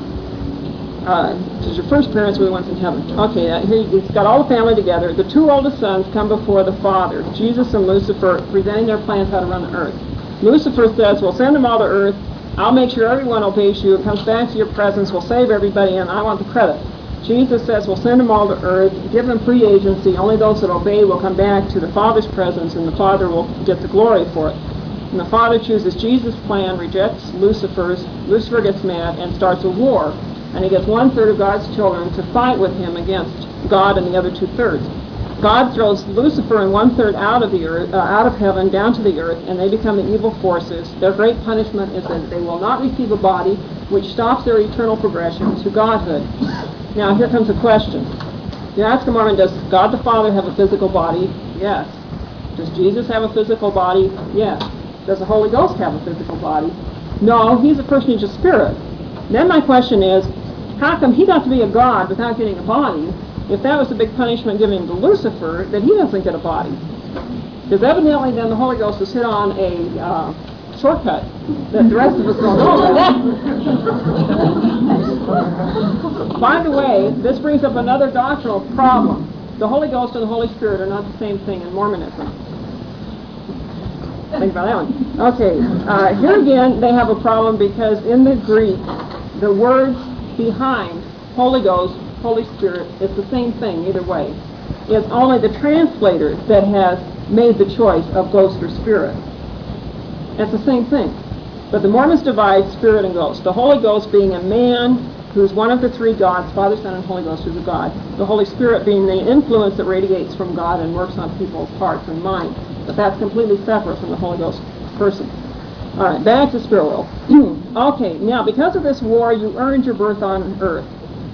Because your first parents were the ones in heaven. Okay, here he's got all the family together. The two oldest sons come before the Father, Jesus and Lucifer, presenting their plans how to run the earth. Lucifer says, we'll send them all to earth. I'll make sure everyone obeys you. It comes back to your presence. We'll save everybody, and I want the credit. Jesus says, we'll send them all to earth. Give them free agency. Only those that obey will come back to the Father's presence, and the Father will get the glory for it. And the Father chooses Jesus' plan, rejects Lucifer's. Lucifer gets mad and starts a war. And he gets 1/3 of God's children to fight with him against God and the other 2/3. God throws Lucifer and 1/3 out of the earth, out of heaven, down to the earth, and they become the evil forces. Their great punishment is that they will not receive a body, which stops their eternal progression to godhood. Now, here comes a question. You ask a Mormon, does God the Father have a physical body? Yes. Does Jesus have a physical body? Yes. Does the Holy Ghost have a physical body? No, he's a personage of spirit. Then my question is, how come he got to be a god without getting a body? If that was the big punishment given to Lucifer, then he doesn't get a body. Because evidently then the Holy Ghost was hit on a shortcut that the rest of us don't know about. By the way, this brings up another doctrinal problem. The Holy Ghost and the Holy Spirit are not the same thing in Mormonism. Think about that one. Okay, here again they have a problem because in the Greek, the words behind Holy Ghost, Holy Spirit, it's the same thing either way. It's only the translator that has made the choice of ghost or spirit. It's the same thing. But the Mormons divide spirit and ghost. The Holy Ghost being a man who's one of the three gods, Father, Son, and Holy Ghost, who's a god. The Holy Spirit being the influence that radiates from God and works on people's hearts and minds. But that's completely separate from the Holy Ghost person. All right, back to spirit world. Okay, now because of this war, you earned your birth on earth.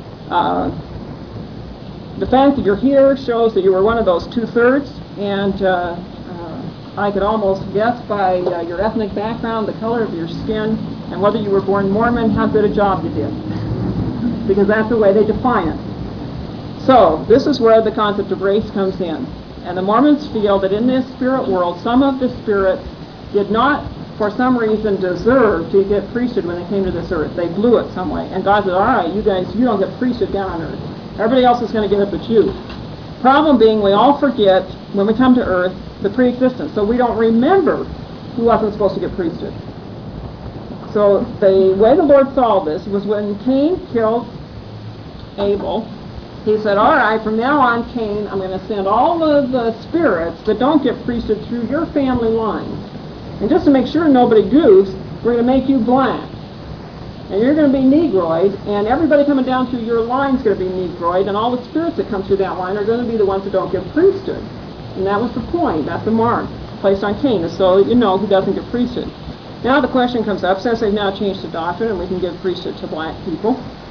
The fact that you're here shows that you were one of those 2/3, and I could almost guess by your ethnic background, the color of your skin, and whether you were born Mormon, how good a job you did. Because that's the way they define it. So, this is where the concept of race comes in. And the Mormons feel that in this spirit world, some of the spirits did not, for some reason, deserve to get priesthood when they came to this earth. They blew it some way. And God said, all right, you guys, you don't get priesthood down on earth. Everybody else is going to get it but you. Problem being, we all forget, when we come to earth, the pre-existence. So we don't remember who wasn't supposed to get priesthood. So the way the Lord solved this was when Cain killed Abel. He said, all right, from now on, Cain, I'm going to send all of the spirits that don't get priesthood through your family lines. And just to make sure nobody goofs, we're going to make you black. And you're going to be Negroid, and everybody coming down through your line is going to be Negroid, and all the spirits that come through that line are going to be the ones that don't get priesthood. And that was the point. That's the mark placed on Cain, so you know who doesn't get priesthood. Now the question comes up, since they've now changed the doctrine and we can give priesthood to black people.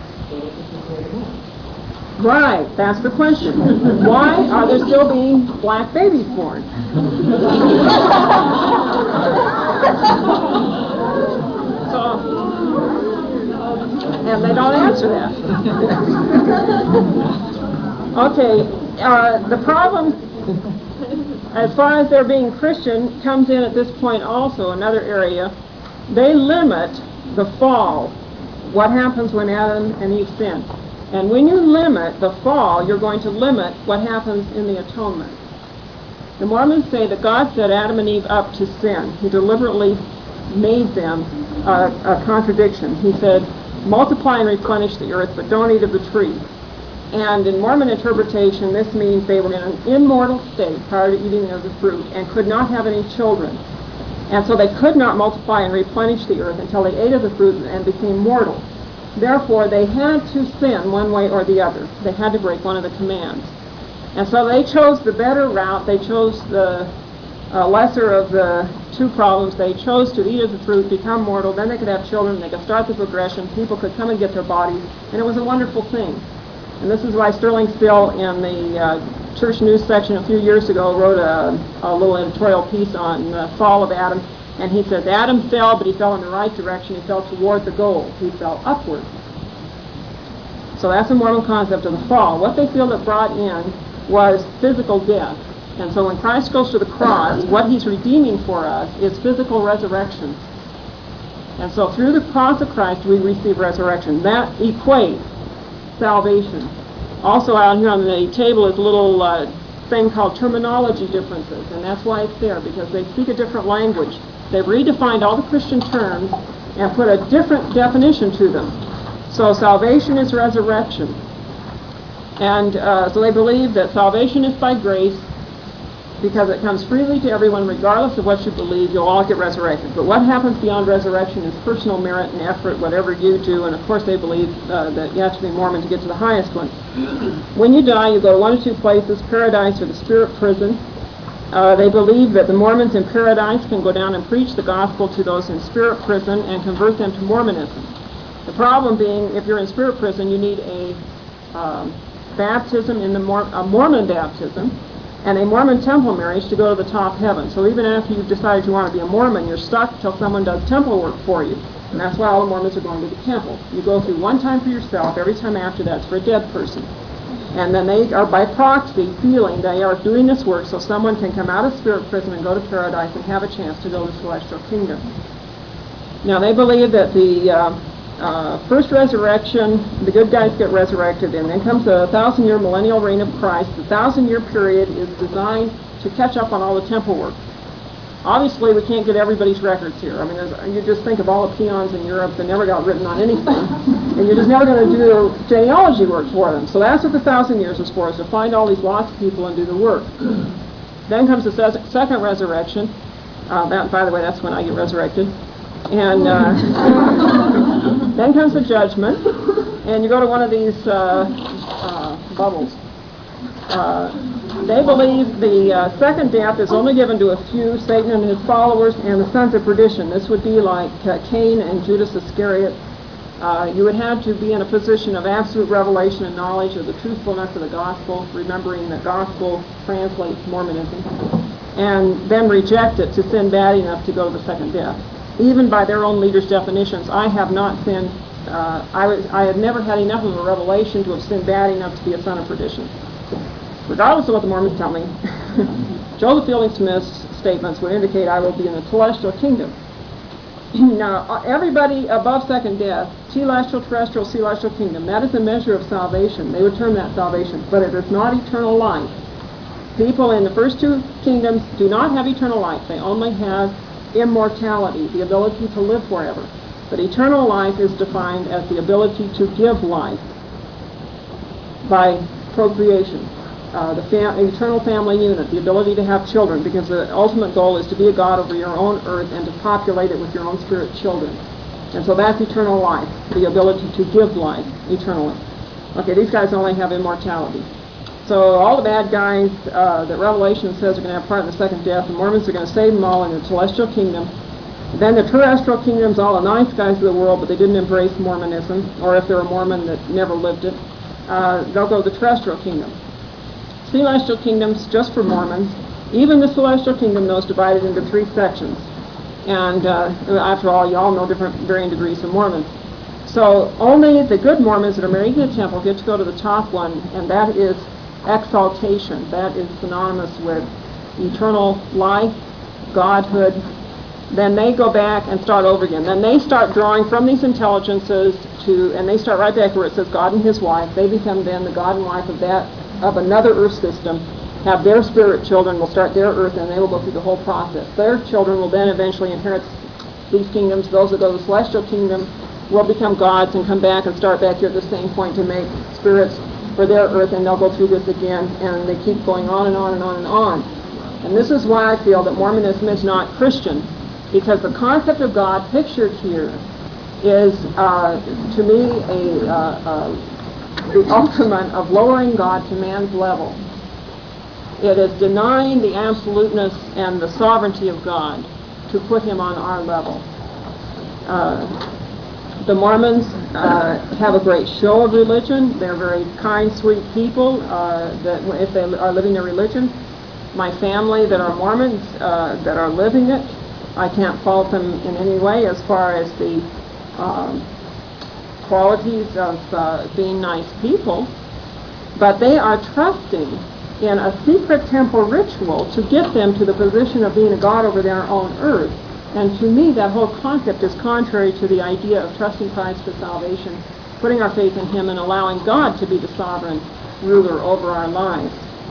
Right, that's the question. Why are there still being black babies born? And they don't answer that. Okay, the problem, as far as their being Christian, comes in at this point also, another area. They limit the fall, what happens when Adam and Eve sin. And when you limit the fall, you're going to limit what happens in the atonement. The Mormons say that God set Adam and Eve up to sin. He deliberately made them a contradiction. He said, multiply and replenish the earth, but don't eat of the tree. And in Mormon interpretation, this means they were in an immortal state prior to eating of the fruit and could not have any children. And so they could not multiply and replenish the earth until they ate of the fruit and became mortal. Therefore, they had to sin one way or the other. They had to break one of the commands. And so they chose the better route. They chose the lesser of the two problems. They chose to eat of the fruit, become mortal, then they could have children, they could start the progression, people could come and get their bodies, and it was a wonderful thing. And this is why Sterling Still, in the Church News section a few years ago, wrote a little editorial piece on the fall of Adam, and he says, Adam fell, but he fell in the right direction. He fell toward the goal. He fell upward. So that's the Mormon concept of the fall. What they feel that brought in was physical death. And so when Christ goes to the cross, what he's redeeming for us is physical resurrection. And so through the cross of Christ, we receive resurrection. That equates salvation. Also out here on the table is a little thing called terminology differences, and that's why it's there, because they speak a different language. They've redefined all the Christian terms and put a different definition to them. So salvation is resurrection. And so they believe that salvation is by grace, because it comes freely to everyone regardless of what you believe. You'll all get resurrected. But what happens beyond resurrection is personal merit and effort, whatever you do. And of course they believe that you have to be Mormon to get to the highest one. When you die, you go to one of two places, paradise or the spirit prison. They believe that the Mormons in paradise can go down and preach the gospel to those in spirit prison and convert them to Mormonism. The problem being, if you're in spirit prison, you need a baptism in the a Mormon baptism and a Mormon temple marriage to go to the top heaven. So even after you've decided you want to be a Mormon, you're stuck until someone does temple work for you. And that's why all the Mormons are going to the temple. You go through one time for yourself, every time after that's for a dead person. And then they are by proxy feeling they are doing this work so someone can come out of spirit prison and go to paradise and have a chance to go to the celestial kingdom. Now they believe that the first resurrection, the good guys get resurrected, and then comes the 1,000-year millennial reign of Christ. The 1,000-year period is designed to catch up on all the temple work. Obviously, we can't get everybody's records here. I mean, you just think of all the peons in Europe that never got written on anything, and you're just never going to do genealogy work for them. So that's what the 1,000 years is for, is to find all these lost people and do the work. Then comes the second resurrection. By the way, that's when I get resurrected. And then comes the judgment, and you go to one of these bubbles. They believe the second death is only given to a few, Satan and his followers, and the sons of perdition. This would be like Cain and Judas Iscariot. You would have to be in a position of absolute revelation and knowledge of the truthfulness of the gospel, remembering that gospel translates Mormonism, and then reject it to sin bad enough to go to the second death. Even by their own leaders' definitions, I have not sinned. I had never had enough of a revelation to have sinned bad enough to be a son of perdition. Regardless of what the Mormons tell me, Joseph Fielding Smith's statements would indicate I will be in the celestial kingdom. Now, everybody above second death, celestial, terrestrial, celestial kingdom, that is a measure of salvation. They would term that salvation, but it is not eternal life. People in the first two kingdoms do not have eternal life. They only have immortality, the ability to live forever. But eternal life is defined as the ability to give life by procreation. the eternal family unit, the ability to have children, because the ultimate goal is to be a God over your own earth and to populate it with your own spirit children. And so that's eternal life, the ability to give life eternally. Okay, these guys only have immortality. So all the bad guys that Revelation says are going to have part in the second death, the Mormons are going to save them all in the celestial kingdom. Then the terrestrial kingdoms, all the nice guys of the world, but they didn't embrace Mormonism, or if they're a Mormon that never lived it, they'll go to the terrestrial kingdom. Celestial kingdoms, just for Mormons. Even the celestial kingdom, though, is divided into 3 sections. And after all, you all know different varying degrees of Mormons. So only the good Mormons that are married in the temple get to go to the top one, and that is exaltation. That is synonymous with eternal life, godhood. Then they go back and start over again. Then they start drawing from these intelligences and they start right back where it says God and his wife. They become then the God and wife of another earth system, have their spirit children, will start their earth, and they will go through the whole process. Their children will then eventually inherit these kingdoms. Those that go to the celestial kingdom will become gods and come back and start back here at the same point to make spirits for their earth, and they'll go through this again, and they keep going on and on and on and on. And this is why I feel that Mormonism is not Christian, because the concept of God pictured here is, to me, the ultimate of lowering God to man's level. It is denying the absoluteness and the sovereignty of God to put him on our level. The Mormons have a great show of religion. They're very kind, sweet people that if they are living their religion. My family that are Mormons that are living it, I can't fault them in any way as far as the qualities of being nice people, but they are trusting in a secret temple ritual to get them to the position of being a God over their own earth. And to me, that whole concept is contrary to the idea of trusting Christ for salvation, putting our faith in him, and allowing God to be the sovereign ruler over our lives.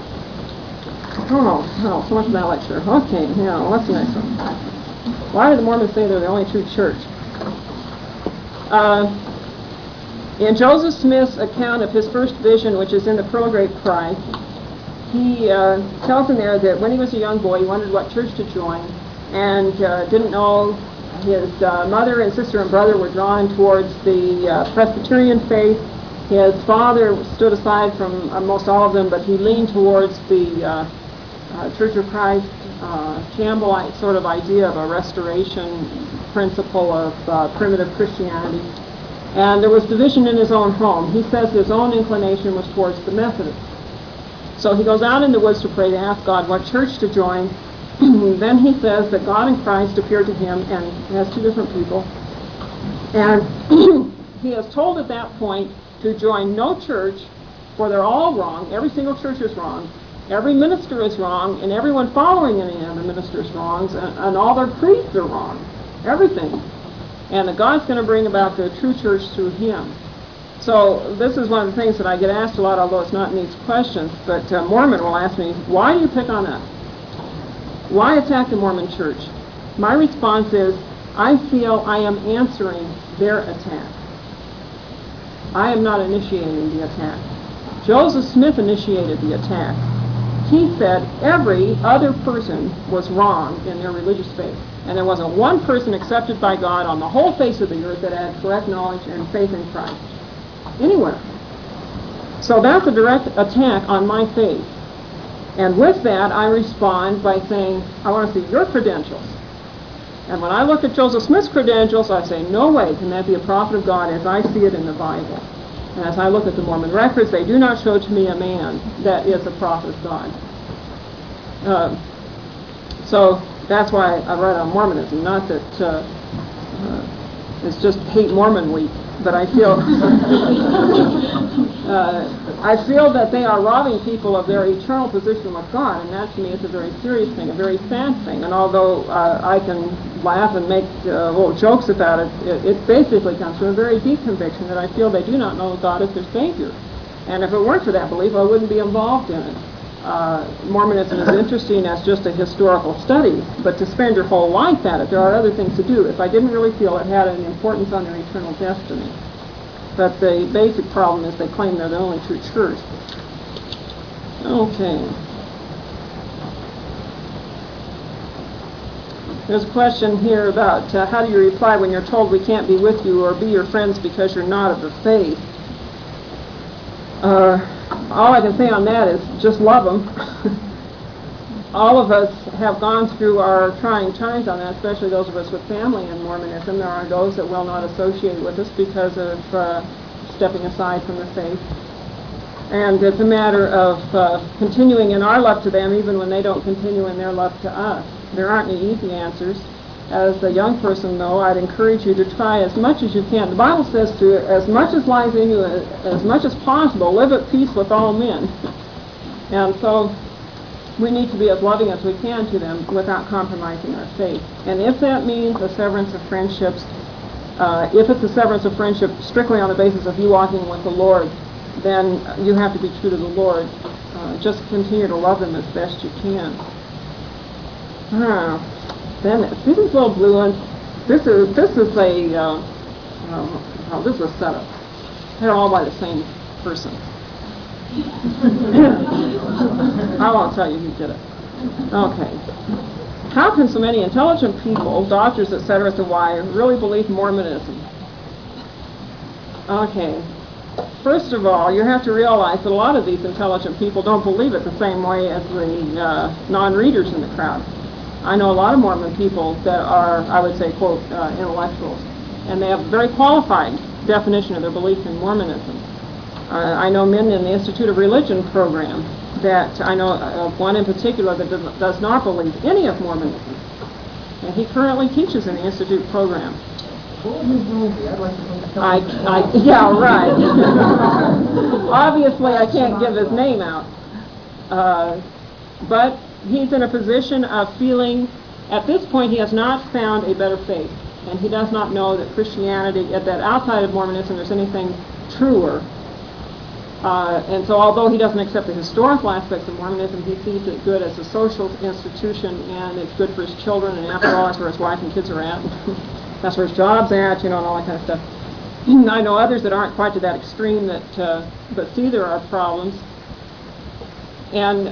Oh, so much for that lecture. Okay, now, what's the next one? Why do the Mormons say they're the only true church? In Joseph Smith's account of his first vision, which is in the Pearl Great Prize, he tells in there that when he was a young boy, he wondered what church to join, and didn't know. His mother and sister and brother were drawn towards the Presbyterian faith. His father stood aside from most all of them, but he leaned towards the Church of Christ, Campbellite sort of idea of a restoration principle of primitive Christianity. And there was division in his own home. He says his own inclination was towards the Methodists. So he goes out in the woods to pray, to ask God what church to join. Then he says that God and Christ appeared to him, and he has 2 different people. And he is told at that point to join no church, for they're all wrong. Every single church is wrong. Every minister is wrong, and everyone following any of the ministers' wrongs, and all their priests are wrong. Everything. And that God's going to bring about the true church through him. So this is one of the things that I get asked a lot, although it's not in these questions, but Mormon will ask me, why do you pick on us? Why attack the Mormon church? My response is, I feel I am answering their attack. I am not initiating the attack. Joseph Smith initiated the attack. He said every other person was wrong in their religious faith. And there wasn't one person accepted by God on the whole face of the earth that had correct knowledge and faith in Christ. Anywhere. So that's a direct attack on my faith. And with that, I respond by saying, I want to see your credentials. And when I look at Joseph Smith's credentials, I say, no way can that be a prophet of God as I see it in the Bible. And as I look at the Mormon records, they do not show to me a man that is a prophet of God. So that's why I write on Mormonism. Not that it's just hate Mormon week, but I feel that they are robbing people of their eternal position with God, and that to me is a very serious thing, a very sad thing. And although I can laugh and make little jokes about it, it basically comes from a very deep conviction that I feel they do not know God as their Savior. And if it weren't for that belief, I wouldn't be involved in it. Mormonism is interesting as just a historical study, but to spend your whole life at it, there are other things to do if I didn't really feel it had an importance on their eternal destiny. But the basic problem is they claim they're the only true church. Okay. There's a question here about how do you reply when you're told we can't be with you or be your friends because you're not of the faith. All I can say on that is just love them. All of us have gone through our trying times on that, especially those of us with family in Mormonism. There are those that will not associate with us because of stepping aside from the faith. And it's a matter of continuing in our love to them even when they don't continue in their love to us. There aren't any easy answers. As a young person, though, I'd encourage you to try as much as you can. The Bible says to, as much as lies in you, as much as possible, live at peace with all men. And so we need to be as loving as we can to them without compromising our faith. And if that means a severance of friendships, if it's a severance of friendship strictly on the basis of you walking with the Lord, then you have to be true to the Lord. Just continue to love them as best you can. Then these little blue ones. This is a this is a setup. They're all by the same person. I won't tell you who did it. Okay. How can so many intelligent people, doctors, etc., as to why, really believe Mormonism? Okay. First of all, you have to realize that a lot of these intelligent people don't believe it the same way as the non-readers in the crowd. I know a lot of Mormon people that are, I would say, quote, intellectuals, and they have a very qualified definition of their belief in Mormonism. I know men in the Institute of Religion program that I know of one in particular that does not believe any of Mormonism, and he currently teaches in the Institute program. Yeah, right. Obviously, I can't give his name out, but he's in a position of feeling, at this point, he has not found a better faith, and he does not know that Christianity, that outside of Mormonism, there's anything truer. And so although he doesn't accept the historical aspects of Mormonism, he sees it good as a social institution, and it's good for his children, and after all, that's where his wife and kids are at. That's where his job's at, and all that kind of stuff. I know others that aren't quite to that extreme, but see there are problems. And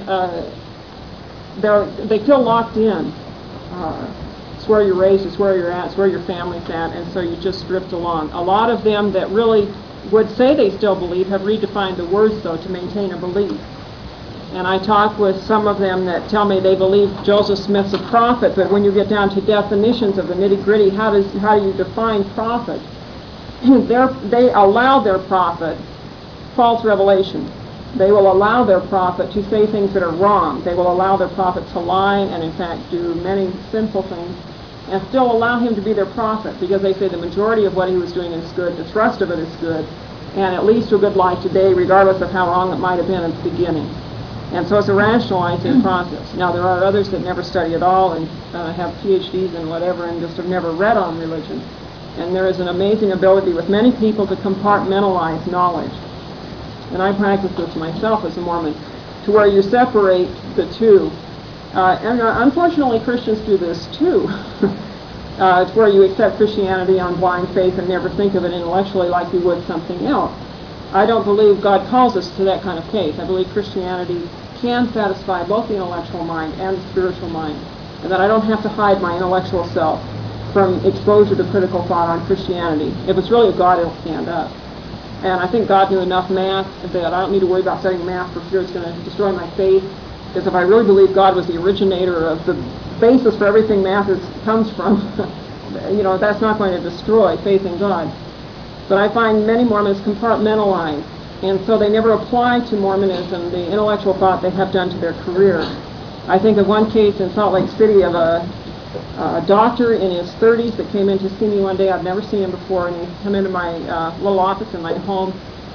they feel locked in. It's where you're raised, it's where you're at, it's where your family's at, and so you just drift along. A lot of them that really would say they still believe have redefined the words, though, to maintain a belief. And I talk with some of them that tell me they believe Joseph Smith's a prophet, but when you get down to definitions of the nitty-gritty, how do you define prophet? They allow their prophet false revelation. They will allow their prophet to say things that are wrong. They will allow their prophet to lie and, in fact, do many sinful things, and still allow him to be their prophet, because they say the majority of what he was doing is good, the thrust of it is good, and it leads to a good life today, regardless of how wrong it might have been at the beginning. And so it's a rationalizing process. Now, there are others that never study at all and have PhDs and whatever and just have never read on religion. And there is an amazing ability with many people to compartmentalize knowledge. And I practice this myself as a Mormon, to where you separate the two. And unfortunately, Christians do this too. It's where you accept Christianity on blind faith and never think of it intellectually like you would something else. I don't believe God calls us to that kind of faith. I believe Christianity can satisfy both the intellectual mind and the spiritual mind, and that I don't have to hide my intellectual self from exposure to critical thought on Christianity. If it's really a God, it'll stand up. And I think God knew enough math that I don't need to worry about studying math for fear it's going to destroy my faith. Because if I really believe God was the originator of the basis for everything math comes from, that's not going to destroy faith in God. But I find many Mormons compartmentalize, and so they never apply to Mormonism the intellectual thought they have done to their career. I think of one case in Salt Lake City of a doctor in his 30s that came in to see me one day. I'd never seen him before, and he came into my little office in my home,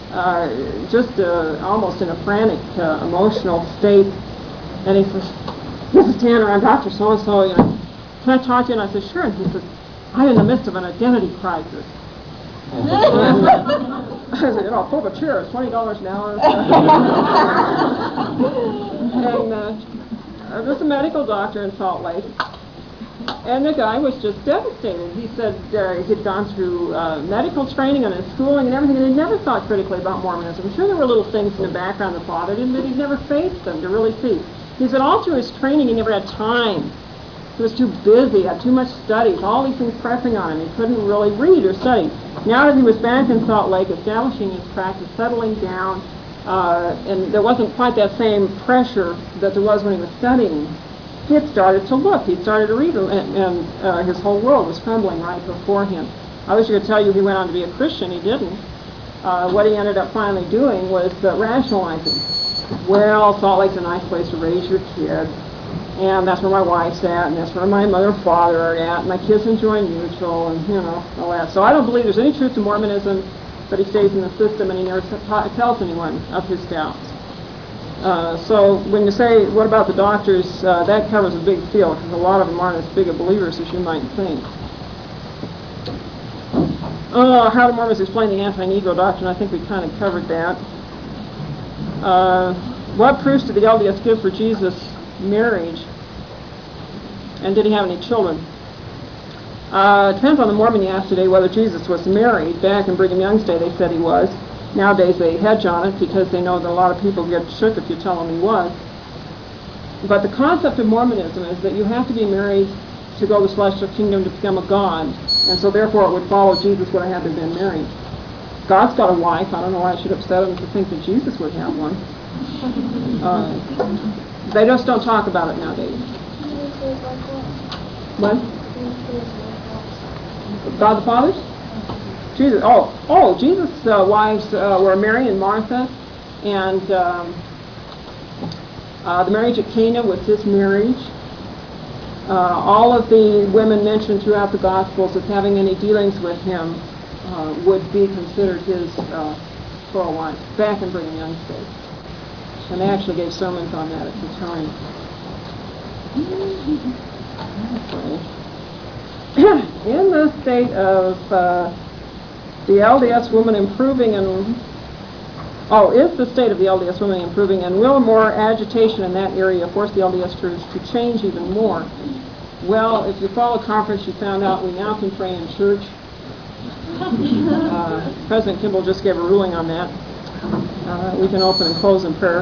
almost in a frantic, emotional state. And he says, "Mrs. Tanner, I'm Dr. So-and-so, can I talk to you?" And I said, "Sure." And he says, "I'm in the midst of an identity crisis." I said, "Pull the chair, it's $20 an hour." And this is a medical doctor in Salt Lake. And the guy was just devastated. He said he'd gone through medical training and his schooling and everything, and he never thought critically about Mormonism. I'm sure there were little things in the background that bothered him, but he'd never faced them to really see. He said all through his training he never had time. He was too busy, had too much studies, all these things pressing on him. He couldn't really read or study. Now that he was back in Salt Lake, establishing his practice, settling down, and there wasn't quite that same pressure that there was when he was studying, he had started to look. He started to read, and his whole world was crumbling right before him. I wish I could tell you he went on to be a Christian. He didn't. What he ended up finally doing was rationalizing. Well, Salt Lake's a nice place to raise your kids, and that's where my wife's at, and that's where my mother and father are at, and my kids enjoy mutual, and, all that. So I don't believe there's any truth to Mormonism, but he stays in the system, and he never tells anyone of his doubts. So when you say, what about the doctors, that covers a big field, because a lot of them aren't as big of believers as you might think. How do Mormons explain the anti-Negro doctrine? I think we kind of covered that. What proofs did the LDS give for Jesus' marriage? And did he have any children? It depends on the Mormon you asked today whether Jesus was married. Back in Brigham Young's day they said he was. Nowadays they hedge on it because they know that a lot of people get shook if you tell them he was. But the concept of Mormonism is that you have to be married to go to the celestial kingdom to become a god, and so therefore it would follow Jesus would have had to have been married. God's got a wife. I don't know why it should upset him to think that Jesus would have one. They just don't talk about it nowadays. What? God the Father's? Jesus. Jesus' wives were Mary and Martha, and the marriage at Cana was his marriage. All of the women mentioned throughout the Gospels as having any dealings with him would be considered his plural wives back in Brigham Young's day. And they actually gave sermons on that at the time. In the state of the LDS woman improving and is the state of the LDS woman improving, and will more agitation in that area force the LDS church to change even more? Well, if you follow conference, you found out we now can pray in church. President Kimball just gave a ruling on that. We can open and close in prayer.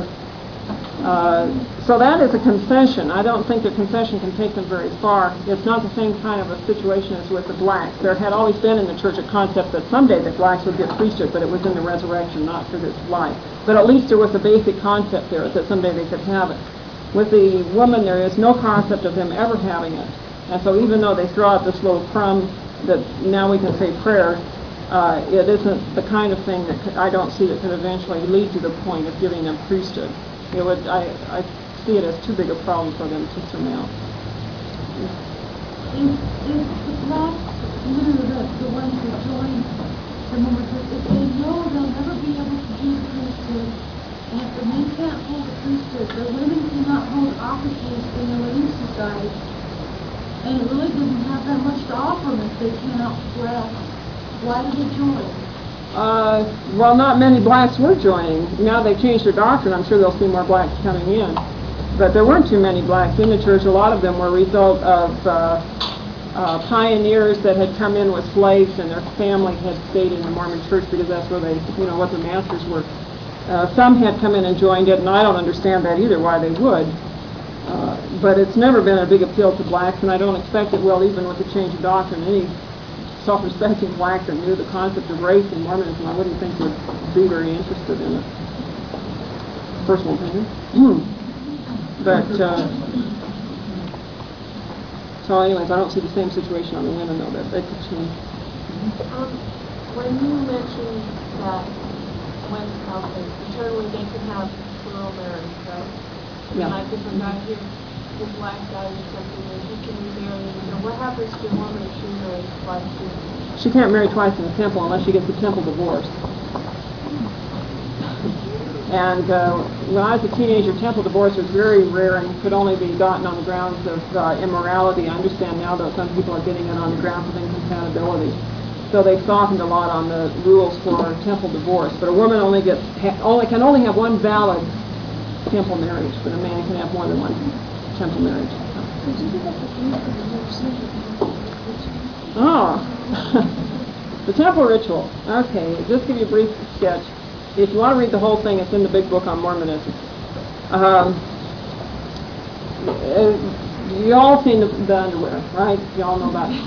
So that is a concession. I don't think the concession can take them very far. It's not the same kind of a situation as with the blacks. There had always been in the church a concept that someday the blacks would get priesthood, but it was in the resurrection, not for this life. But at least there was a basic concept there that someday they could have it. With the woman, there is no concept of them ever having it. And so even though they throw out this little crumb that now we can say prayer, it isn't the kind of thing that I don't see that could eventually lead to the point of giving them priesthood. It would, I see it as too big a problem for them to surmount. If the blacks, the ones who join the Mormon church, if they know they'll never be able to do the priesthood, and if the men can't hold the priesthood, the women cannot hold offices in the Relief Society, and it really doesn't have that much to offer them if they cannot bless, why do they join? Well, not many blacks were joining. Now they've changed their doctrine. I'm sure they'll see more blacks coming in. But there weren't too many blacks in the church. A lot of them were a result of pioneers that had come in with slaves, and their family had stayed in the Mormon church because that's where they, what their masters were. Some had come in and joined it, and I don't understand that either, why they would. But it's never been a big appeal to blacks, and I don't expect it will, even with the change of doctrine. Any self-respecting blacks that knew the concept of race in Mormonism, I wouldn't think would be very interested in it. Personal opinion. But, so anyways, I don't see the same situation on the women, though, that they could change. When you mentioned that when eternally they can have plural marriage, right? Yeah. Like if a guy here, this black guy or something, and he can remarry, what happens to a woman if she marries twice? She can't marry twice in the temple unless she gets a temple divorce. And when I was a teenager, temple divorce was very rare and could only be gotten on the grounds of immorality. I understand now that some people are getting it on the grounds of incompatibility. So they've softened a lot on the rules for temple divorce. But a woman can only have one valid temple marriage, but a man can have more than one temple marriage. Could you give us a brief description of the Oh, the temple ritual. Okay, just give you a brief sketch. If you want to read the whole thing, it's in the big book on Mormonism. You all seen the underwear, right? You all know about it.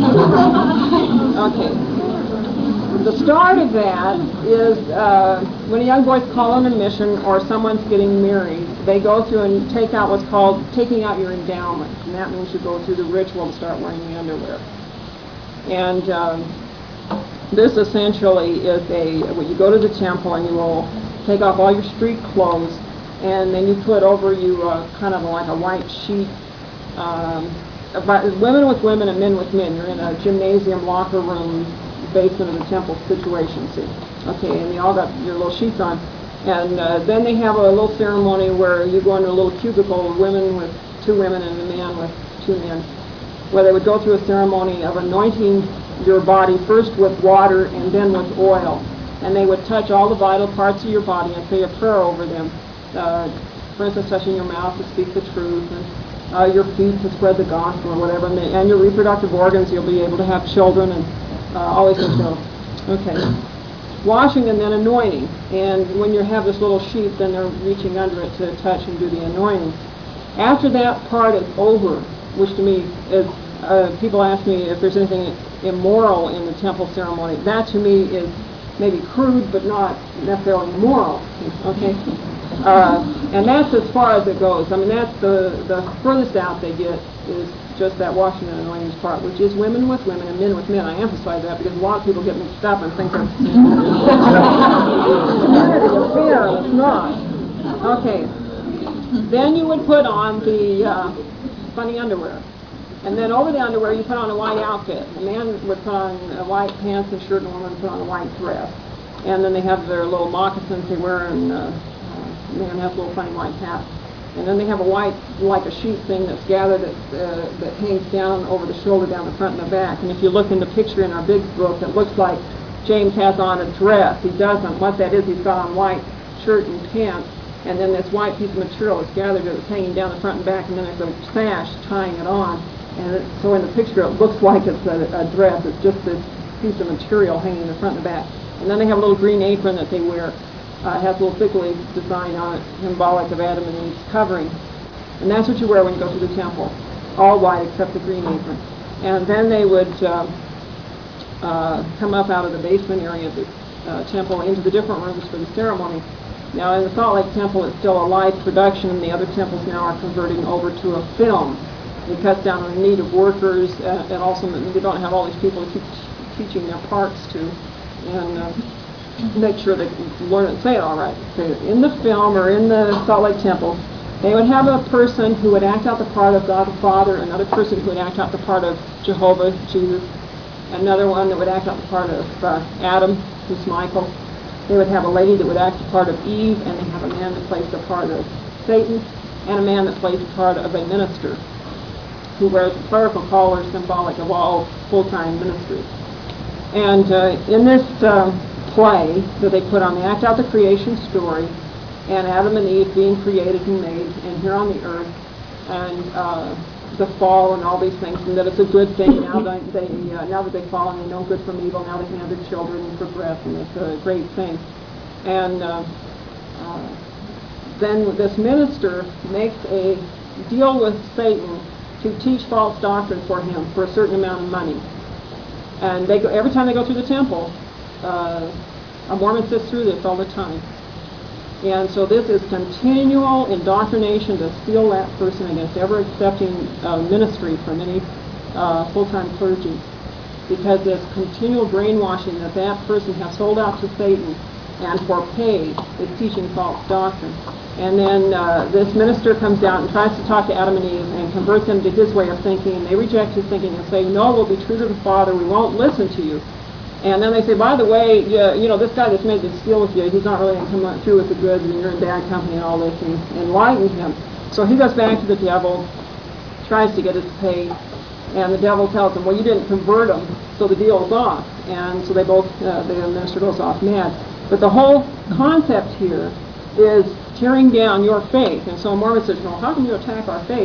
Okay. The start of that is when a young boy's called on a mission or someone's getting married, they go through and take out what's called taking out your endowment. And that means you go through the ritual to start wearing the underwear. And this essentially is when you go to the temple and you will take off all your street clothes, and then you put over you kind of like a white sheet. Women with women and men with men. You're in a gymnasium, locker room, basement of the temple situation, see. Okay, and you all got your little sheets on. And then they have a little ceremony where you go into a little cubicle, women with 2 women and a man with 2 men, where they would go through a ceremony of anointing your body first with water and then with oil. And they would touch all the vital parts of your body and say a prayer over them. For instance, touching your mouth to speak the truth, and your feet to spread the gospel or whatever, and your reproductive organs, you'll be able to have children, and all these things go. Okay. Washing and then anointing. And when you have this little sheet, then they're reaching under it to touch and do the anointing. After that part is over, which to me is, people ask me if there's anything immoral in the temple ceremony. That to me is maybe crude, but not necessarily immoral. Okay? And that's as far as it goes. I mean, that's the furthest out they get is just that washing and anointing part, which is women with women and men with men. I emphasize that because a lot of people get mixed up and think that's community affair, and it's not. Okay. Then you would put on the funny underwear. And then over the underwear, you put on a white outfit. A man would put on a white pants and shirt, and a woman would put on a white dress. And then they have their little moccasins they wear, and man has a little funny white hat. And then they have a white, like a sheet thing that's gathered that hangs down over the shoulder, down the front and the back. And if you look in the picture in our big book, it looks like James has on a dress. He doesn't. What that is, he's got on white shirt and pants, and then this white piece of material is gathered that's hanging down the front and back, and then there's a sash tying it on. And so in the picture, it looks like it's a dress. It's just this piece of material hanging in the front and the back. And then they have a little green apron that they wear. It has a little fig leaf design on it, symbolic of Adam and Eve's covering. And that's what you wear when you go to the temple. All white except the green apron. And then they would come up out of the basement area of the temple into the different rooms for the ceremony. Now in the Salt Lake Temple, it's still a live production, and the other temples now are converting over to a film. It cuts down on the need of workers, and also they don't have all these people to keep teaching their parts to. And make sure they can learn and say it all right. So in the film or in the Salt Lake Temple, they would have a person who would act out the part of God the Father, another person who would act out the part of Jehovah, Jesus, another one that would act out the part of Adam, who's Michael. They would have a lady that would act the part of Eve, and they have a man that plays the part of Satan, and a man that plays the part of a minister who wears a clerical collar symbolic of all full-time ministries. And in this play that they put on, they act out the creation story, and Adam and Eve being created and made, and here on the earth, and the fall and all these things, and that it's a good thing now that they fall and they know good from evil. Now they can have their children and progress, and it's a great thing. And then this minister makes a deal with Satan to teach false doctrine for him for a certain amount of money. And they go, every time they go through the temple, a Mormon sits through this all the time. And so this is continual indoctrination to steel that person against ever accepting ministry from any full-time clergy. Because this continual brainwashing that that person has sold out to Satan and for pay is teaching false doctrine. And then this minister comes out and tries to talk to Adam and Eve and convert them to his way of thinking, and they reject his thinking and say, no, we'll be true to the Father, we won't listen to you. And then they say, by the way, you know, this guy that's made this deal with you, he's not really going to come through with the goods, and you're in bad company and all this, and enlighten him. So he goes back to the devil, tries to get his pay, and the devil tells him, well, you didn't convert him, so the deal's off. And so they both, the minister goes off mad. But the whole concept here is tearing down your faith. And so Mormon says, well, how can you attack our faith?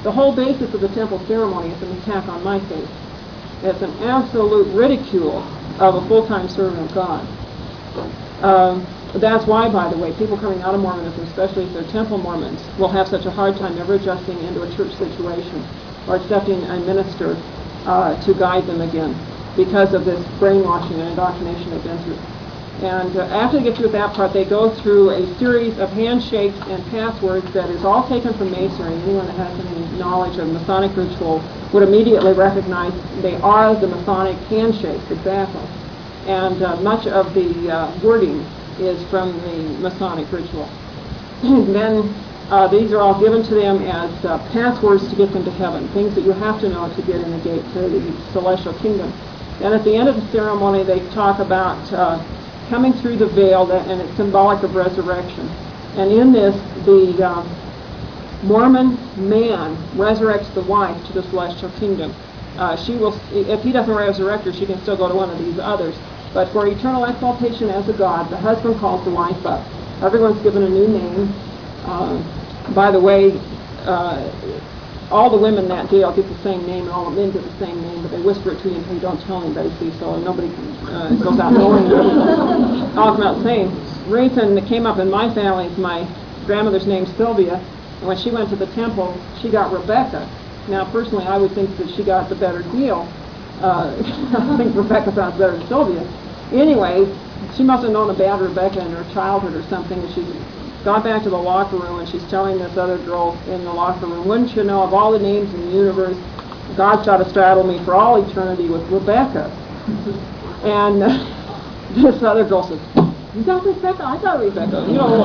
The whole basis of the temple ceremony is an attack on my faith. It's an absolute ridicule of a full-time servant of God. That's why, by the way, people coming out of Mormonism, especially if they're temple Mormons, will have such a hard time ever adjusting into a church situation or accepting a minister to guide them again because of this brainwashing and indoctrination they've been through. And after they get through that part, they go through a series of handshakes and passwords that is all taken from Masonry. Anyone that has any knowledge of Masonic ritual would immediately recognize they are the Masonic handshakes, exactly. And much of the wording is from the Masonic ritual. Then these are all given to them as passwords to get them to heaven, things that you have to know to get in the gate to the celestial kingdom. And at the end of the ceremony, they talk about coming through the veil, and it's symbolic of resurrection. And in this, the Mormon man resurrects the wife to the celestial kingdom. She will, if he doesn't resurrect her, she can still go to one of these others. But for eternal exaltation as a god, the husband calls the wife up. Everyone's given a new name. By the way, all the women that day all get the same name, and all the men get the same name, but they whisper it to you until you don't tell anybody, see, so nobody goes out knowing it. All come out the same. The reason that came up in my family is my grandmother's name's Sylvia, and when she went to the temple, she got Rebecca. Now, personally, I would think that she got the better deal. I think Rebecca sounds better than Sylvia. Anyway, she must have known a bad Rebecca in her childhood or something, and she got back to the locker room, and she's telling this other girl in the locker room, wouldn't you know, of all the names in the universe, God's got to straddle me for all eternity with Rebecca. And this other girl says, you got Rebecca? I got Rebecca. You know,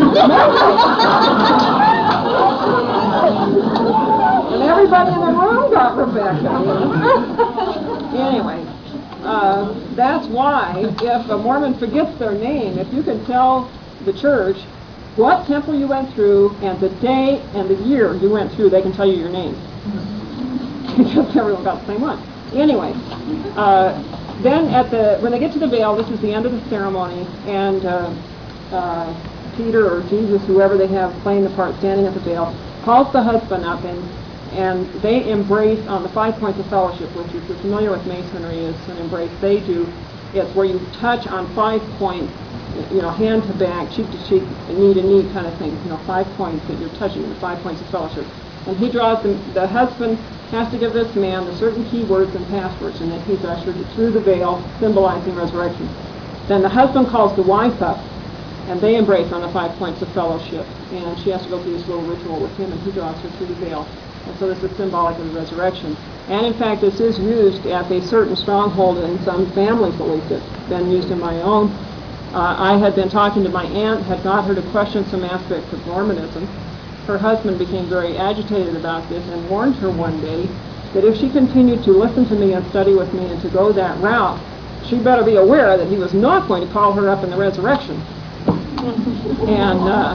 and everybody in the room got Rebecca. Anyway, that's why if a Mormon forgets their name, if you can tell the church what temple you went through and the day and the year you went through, they can tell you your name. Because everyone got the same one. Anyway, then when they get to the veil, this is the end of the ceremony, and Peter or Jesus, whoever they have playing the part, standing at the veil, calls the husband up, and they embrace on the 5 points of fellowship, which if you're familiar with Masonry is an embrace they do. It's where you touch on 5 points, you know, hand to back, cheek to cheek, knee to knee kind of thing. You know, 5 points that you're touching, the 5 points of fellowship. And he draws the husband has to give this man the certain key words and passwords, and then he's ushered through the veil, symbolizing resurrection. Then the husband calls the wife up, and they embrace on the 5 points of fellowship. And she has to go through this little ritual with him, and he draws her through the veil. And so this is symbolic of the resurrection. And in fact, this is used as a certain stronghold in some families, at least. It's been used in my own. I had been talking to my aunt, had got her to question some aspects of Mormonism. Her husband became very agitated about this and warned her one day that if she continued to listen to me and study with me and to go that route, she better be aware that he was not going to call her up in the resurrection. And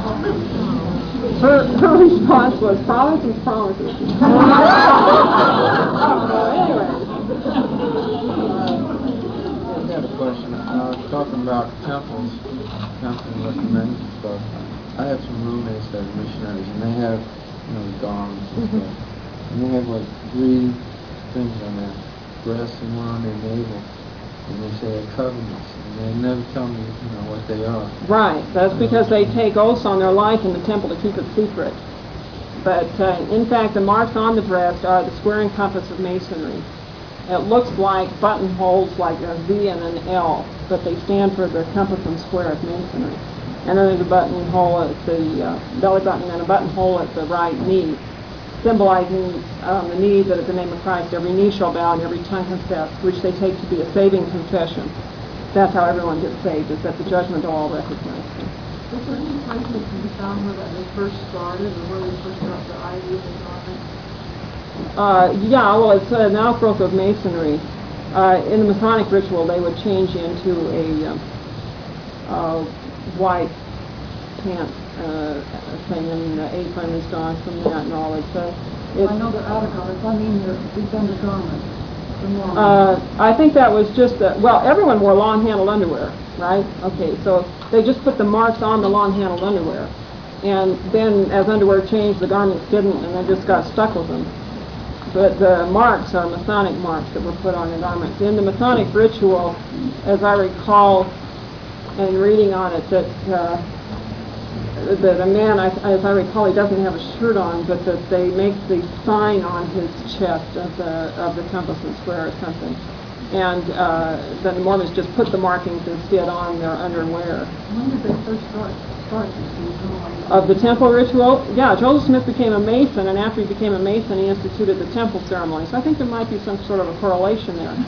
her response was, promises, promises. Anyway. I had a question. Talking about temples with the men and stuff. I have some roommates that are missionaries, and they have, you know, garments and stuff. And they have like 3 things on their breast and one on their navel. And they say they're covenants. And they never tell me, you know, what they are. Right. That's because they take oaths on their life in the temple to keep it secret. But in fact, the marks on the breast are the square and compass of Masonry. It looks like buttonholes like a V and an L, but they stand for the compass and square of Masonry. And then there's a buttonhole at the belly button and a buttonhole at the right knee, symbolizing the knee that at the name of Christ every knee shall bow and every tongue confess, which they take to be a saving confession. That's how everyone gets saved, is that the judgment will all recognize them. Was there any place that can be found where that they first started, or where they first got the idea of the garment? Yeah, well, it's an outgrowth of Masonry. In the Masonic ritual, they would change into a white pant thing, and the apron is gone from that and all. I know they're outer garments. I mean, these undergarments. I think that was just well, everyone wore long-handled underwear, right? Okay, so they just put the marks on the long-handled underwear, and then as underwear changed, the garments didn't, and they just got stuck with them. but the marks are Masonic marks that were put on the garments. In the Masonic ritual, as I recall, and reading on it, that a man, as I recall, he doesn't have a shirt on, but that they make the sign on his chest of the compass and square or something. And then the Mormons just put the markings instead on their underwear. When did they first start Of the temple ritual? Yeah, Joseph Smith became a Mason, and after he became a Mason, he instituted the temple ceremony. So I think there might be some sort of a correlation there.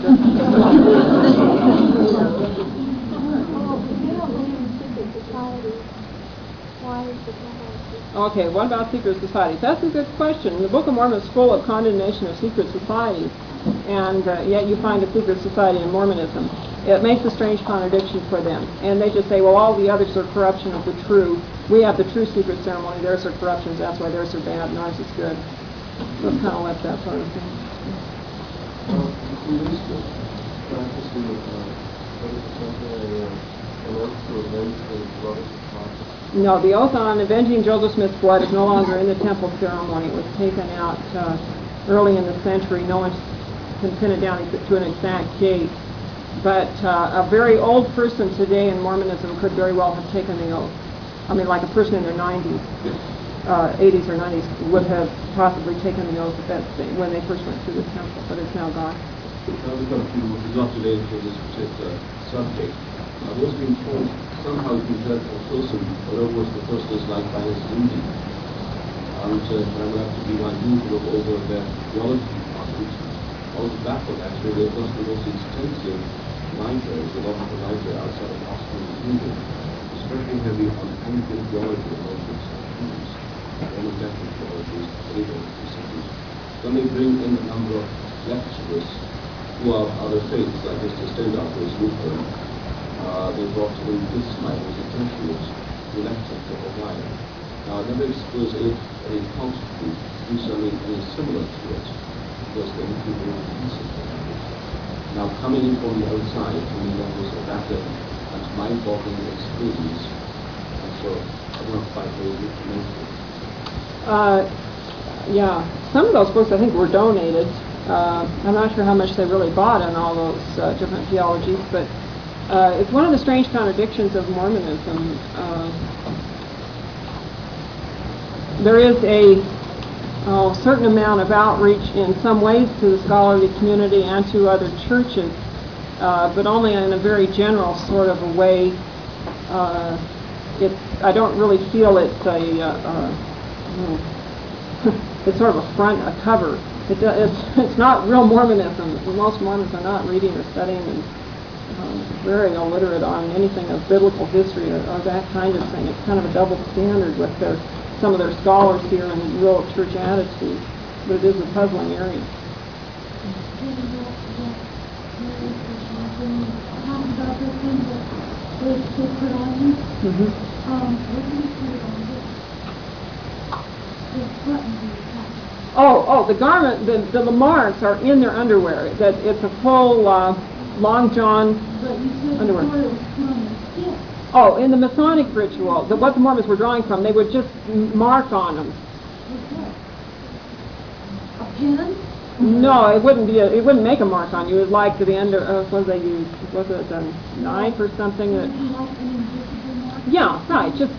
Okay, what about secret societies? That's a good question. The Book of Mormon is full of condemnation of secret societies, and yet you find a secret society in Mormonism. It makes a strange contradiction for them. And they just say, well, all the others are corruption of the true. We have the true secret ceremony. Theirs are corruptions. That's why theirs are bad and ours is good. So it's kind of like that sort of thing. No, the oath on avenging Joseph Smith's blood is no longer in the temple ceremony. It was taken out early in the century. No one can pin it down to an exact date. But a very old person today in Mormonism could very well have taken the oath. I mean, like a person in their 90s, 80s or 90s would have possibly taken the oath when they first went through the temple, but it's now gone. We've got a few is not related to this particular subject. I was being told somehow you can judge a person, whatever was the person's life by his duty. And I would have to be my duty to look over their theology department. I was baffled actually. They've got the most extensive libraries, a lot of the library outside of Boston and England, especially heavy on Anglican theology and also students, Roman Catholic theology, Pagan systems. Then they bring in a number of lecturers who are other faiths, like Mr. Stendarfer is Lutheran. They brought in this night was a Jesuit who lectured for a while. Now, I never exposed any culture group do something any similar to it, because they need to be decent. Now, coming in from the outside, to me, that was a rapid and mind-boggling experience. And so, I don't quite know what to make it. Yeah, some of those books I think were donated. I'm not sure how much they really bought on all those different theologies, but it's one of the strange contradictions of Mormonism. There is a certain amount of outreach in some ways to the scholarly community and to other churches, but only in a very general sort of a way. I don't really feel it's it's sort of a front, a cover. It's not real Mormonism. Most Mormons are not reading or studying and very illiterate on anything of biblical history or that kind of thing. It's kind of a double standard with some of their scholars here and real church attitudes. But it is a puzzling area. Oh, the garment, the marks are in their underwear. That it's a full long john underwear. Oh, in the Masonic ritual, what the Mormons were drawing from, they would just mark on them. A pen? No, it wouldn't make a mark on you. It was like the end of what they used. Was it a knife or something? Like an invisible mark? Yeah, right. Just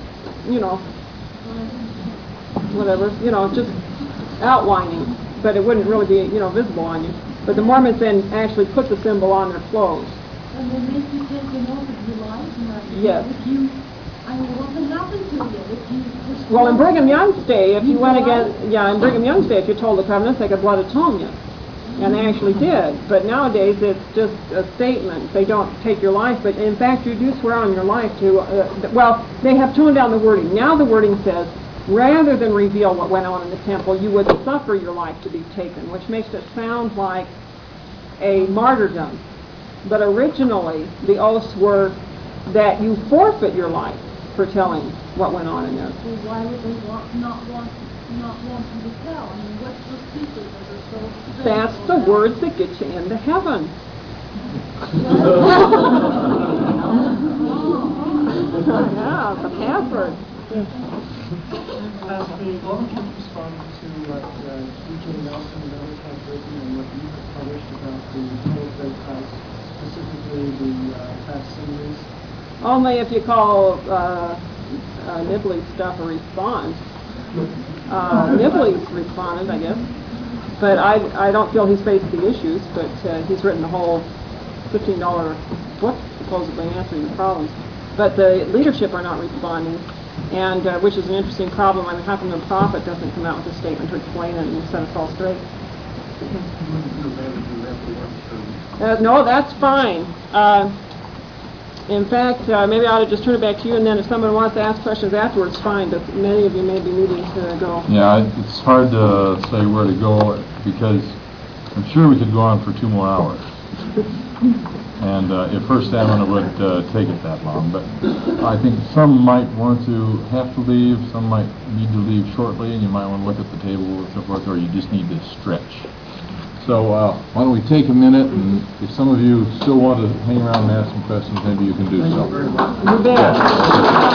whatever. Just outlining, but it wouldn't really be visible on you. But the Mormons then actually put the symbol on their clothes. And they make you take an oath of your life. Yes. What can happen to you if you... Well, in Brigham Young's day, if you went against, in Brigham Young's day, if you told the covenants, they could blood atone you. And they actually did. But nowadays, it's just a statement. They don't take your life, but in fact, you do swear on your life to, they have toned down the wording. Now the wording says, rather than reveal what went on in the temple, you would suffer your life to be taken, which makes it sound like a martyrdom. But originally, the oaths were that you forfeit your life for telling what went on in there. Well, why would they not want you to tell? I mean, what's the secret that are so... That's the words that get you into heaven. Yeah, the password. Has the government responded to what D.J. Nelson and others have written and what you have published about the toll trade price, specifically the facsimiles? Only if you call Nibley's stuff a response. Nibley's responded, I guess. But I don't feel he's faced the issues, but he's written a whole $15 book supposedly answering the problems. But the leadership are not responding, and which is an interesting problem. I mean, how come the prophet doesn't come out with a statement to explain it and set us all straight? No, that's fine. In fact, maybe I ought to just turn it back to you, and then if someone wants to ask questions afterwards, fine, but many of you may be needing to go. Yeah, it's hard to say where to go, because I'm sure we could go on for 2 more hours. And if First Stamina would take it that long. But I think some might want to have to leave, some might need to leave shortly, and you might want to look at the table and so forth, or you just need to stretch. So why don't we take a minute, and if some of you still want to hang around and ask some questions, maybe you can do so. You bet.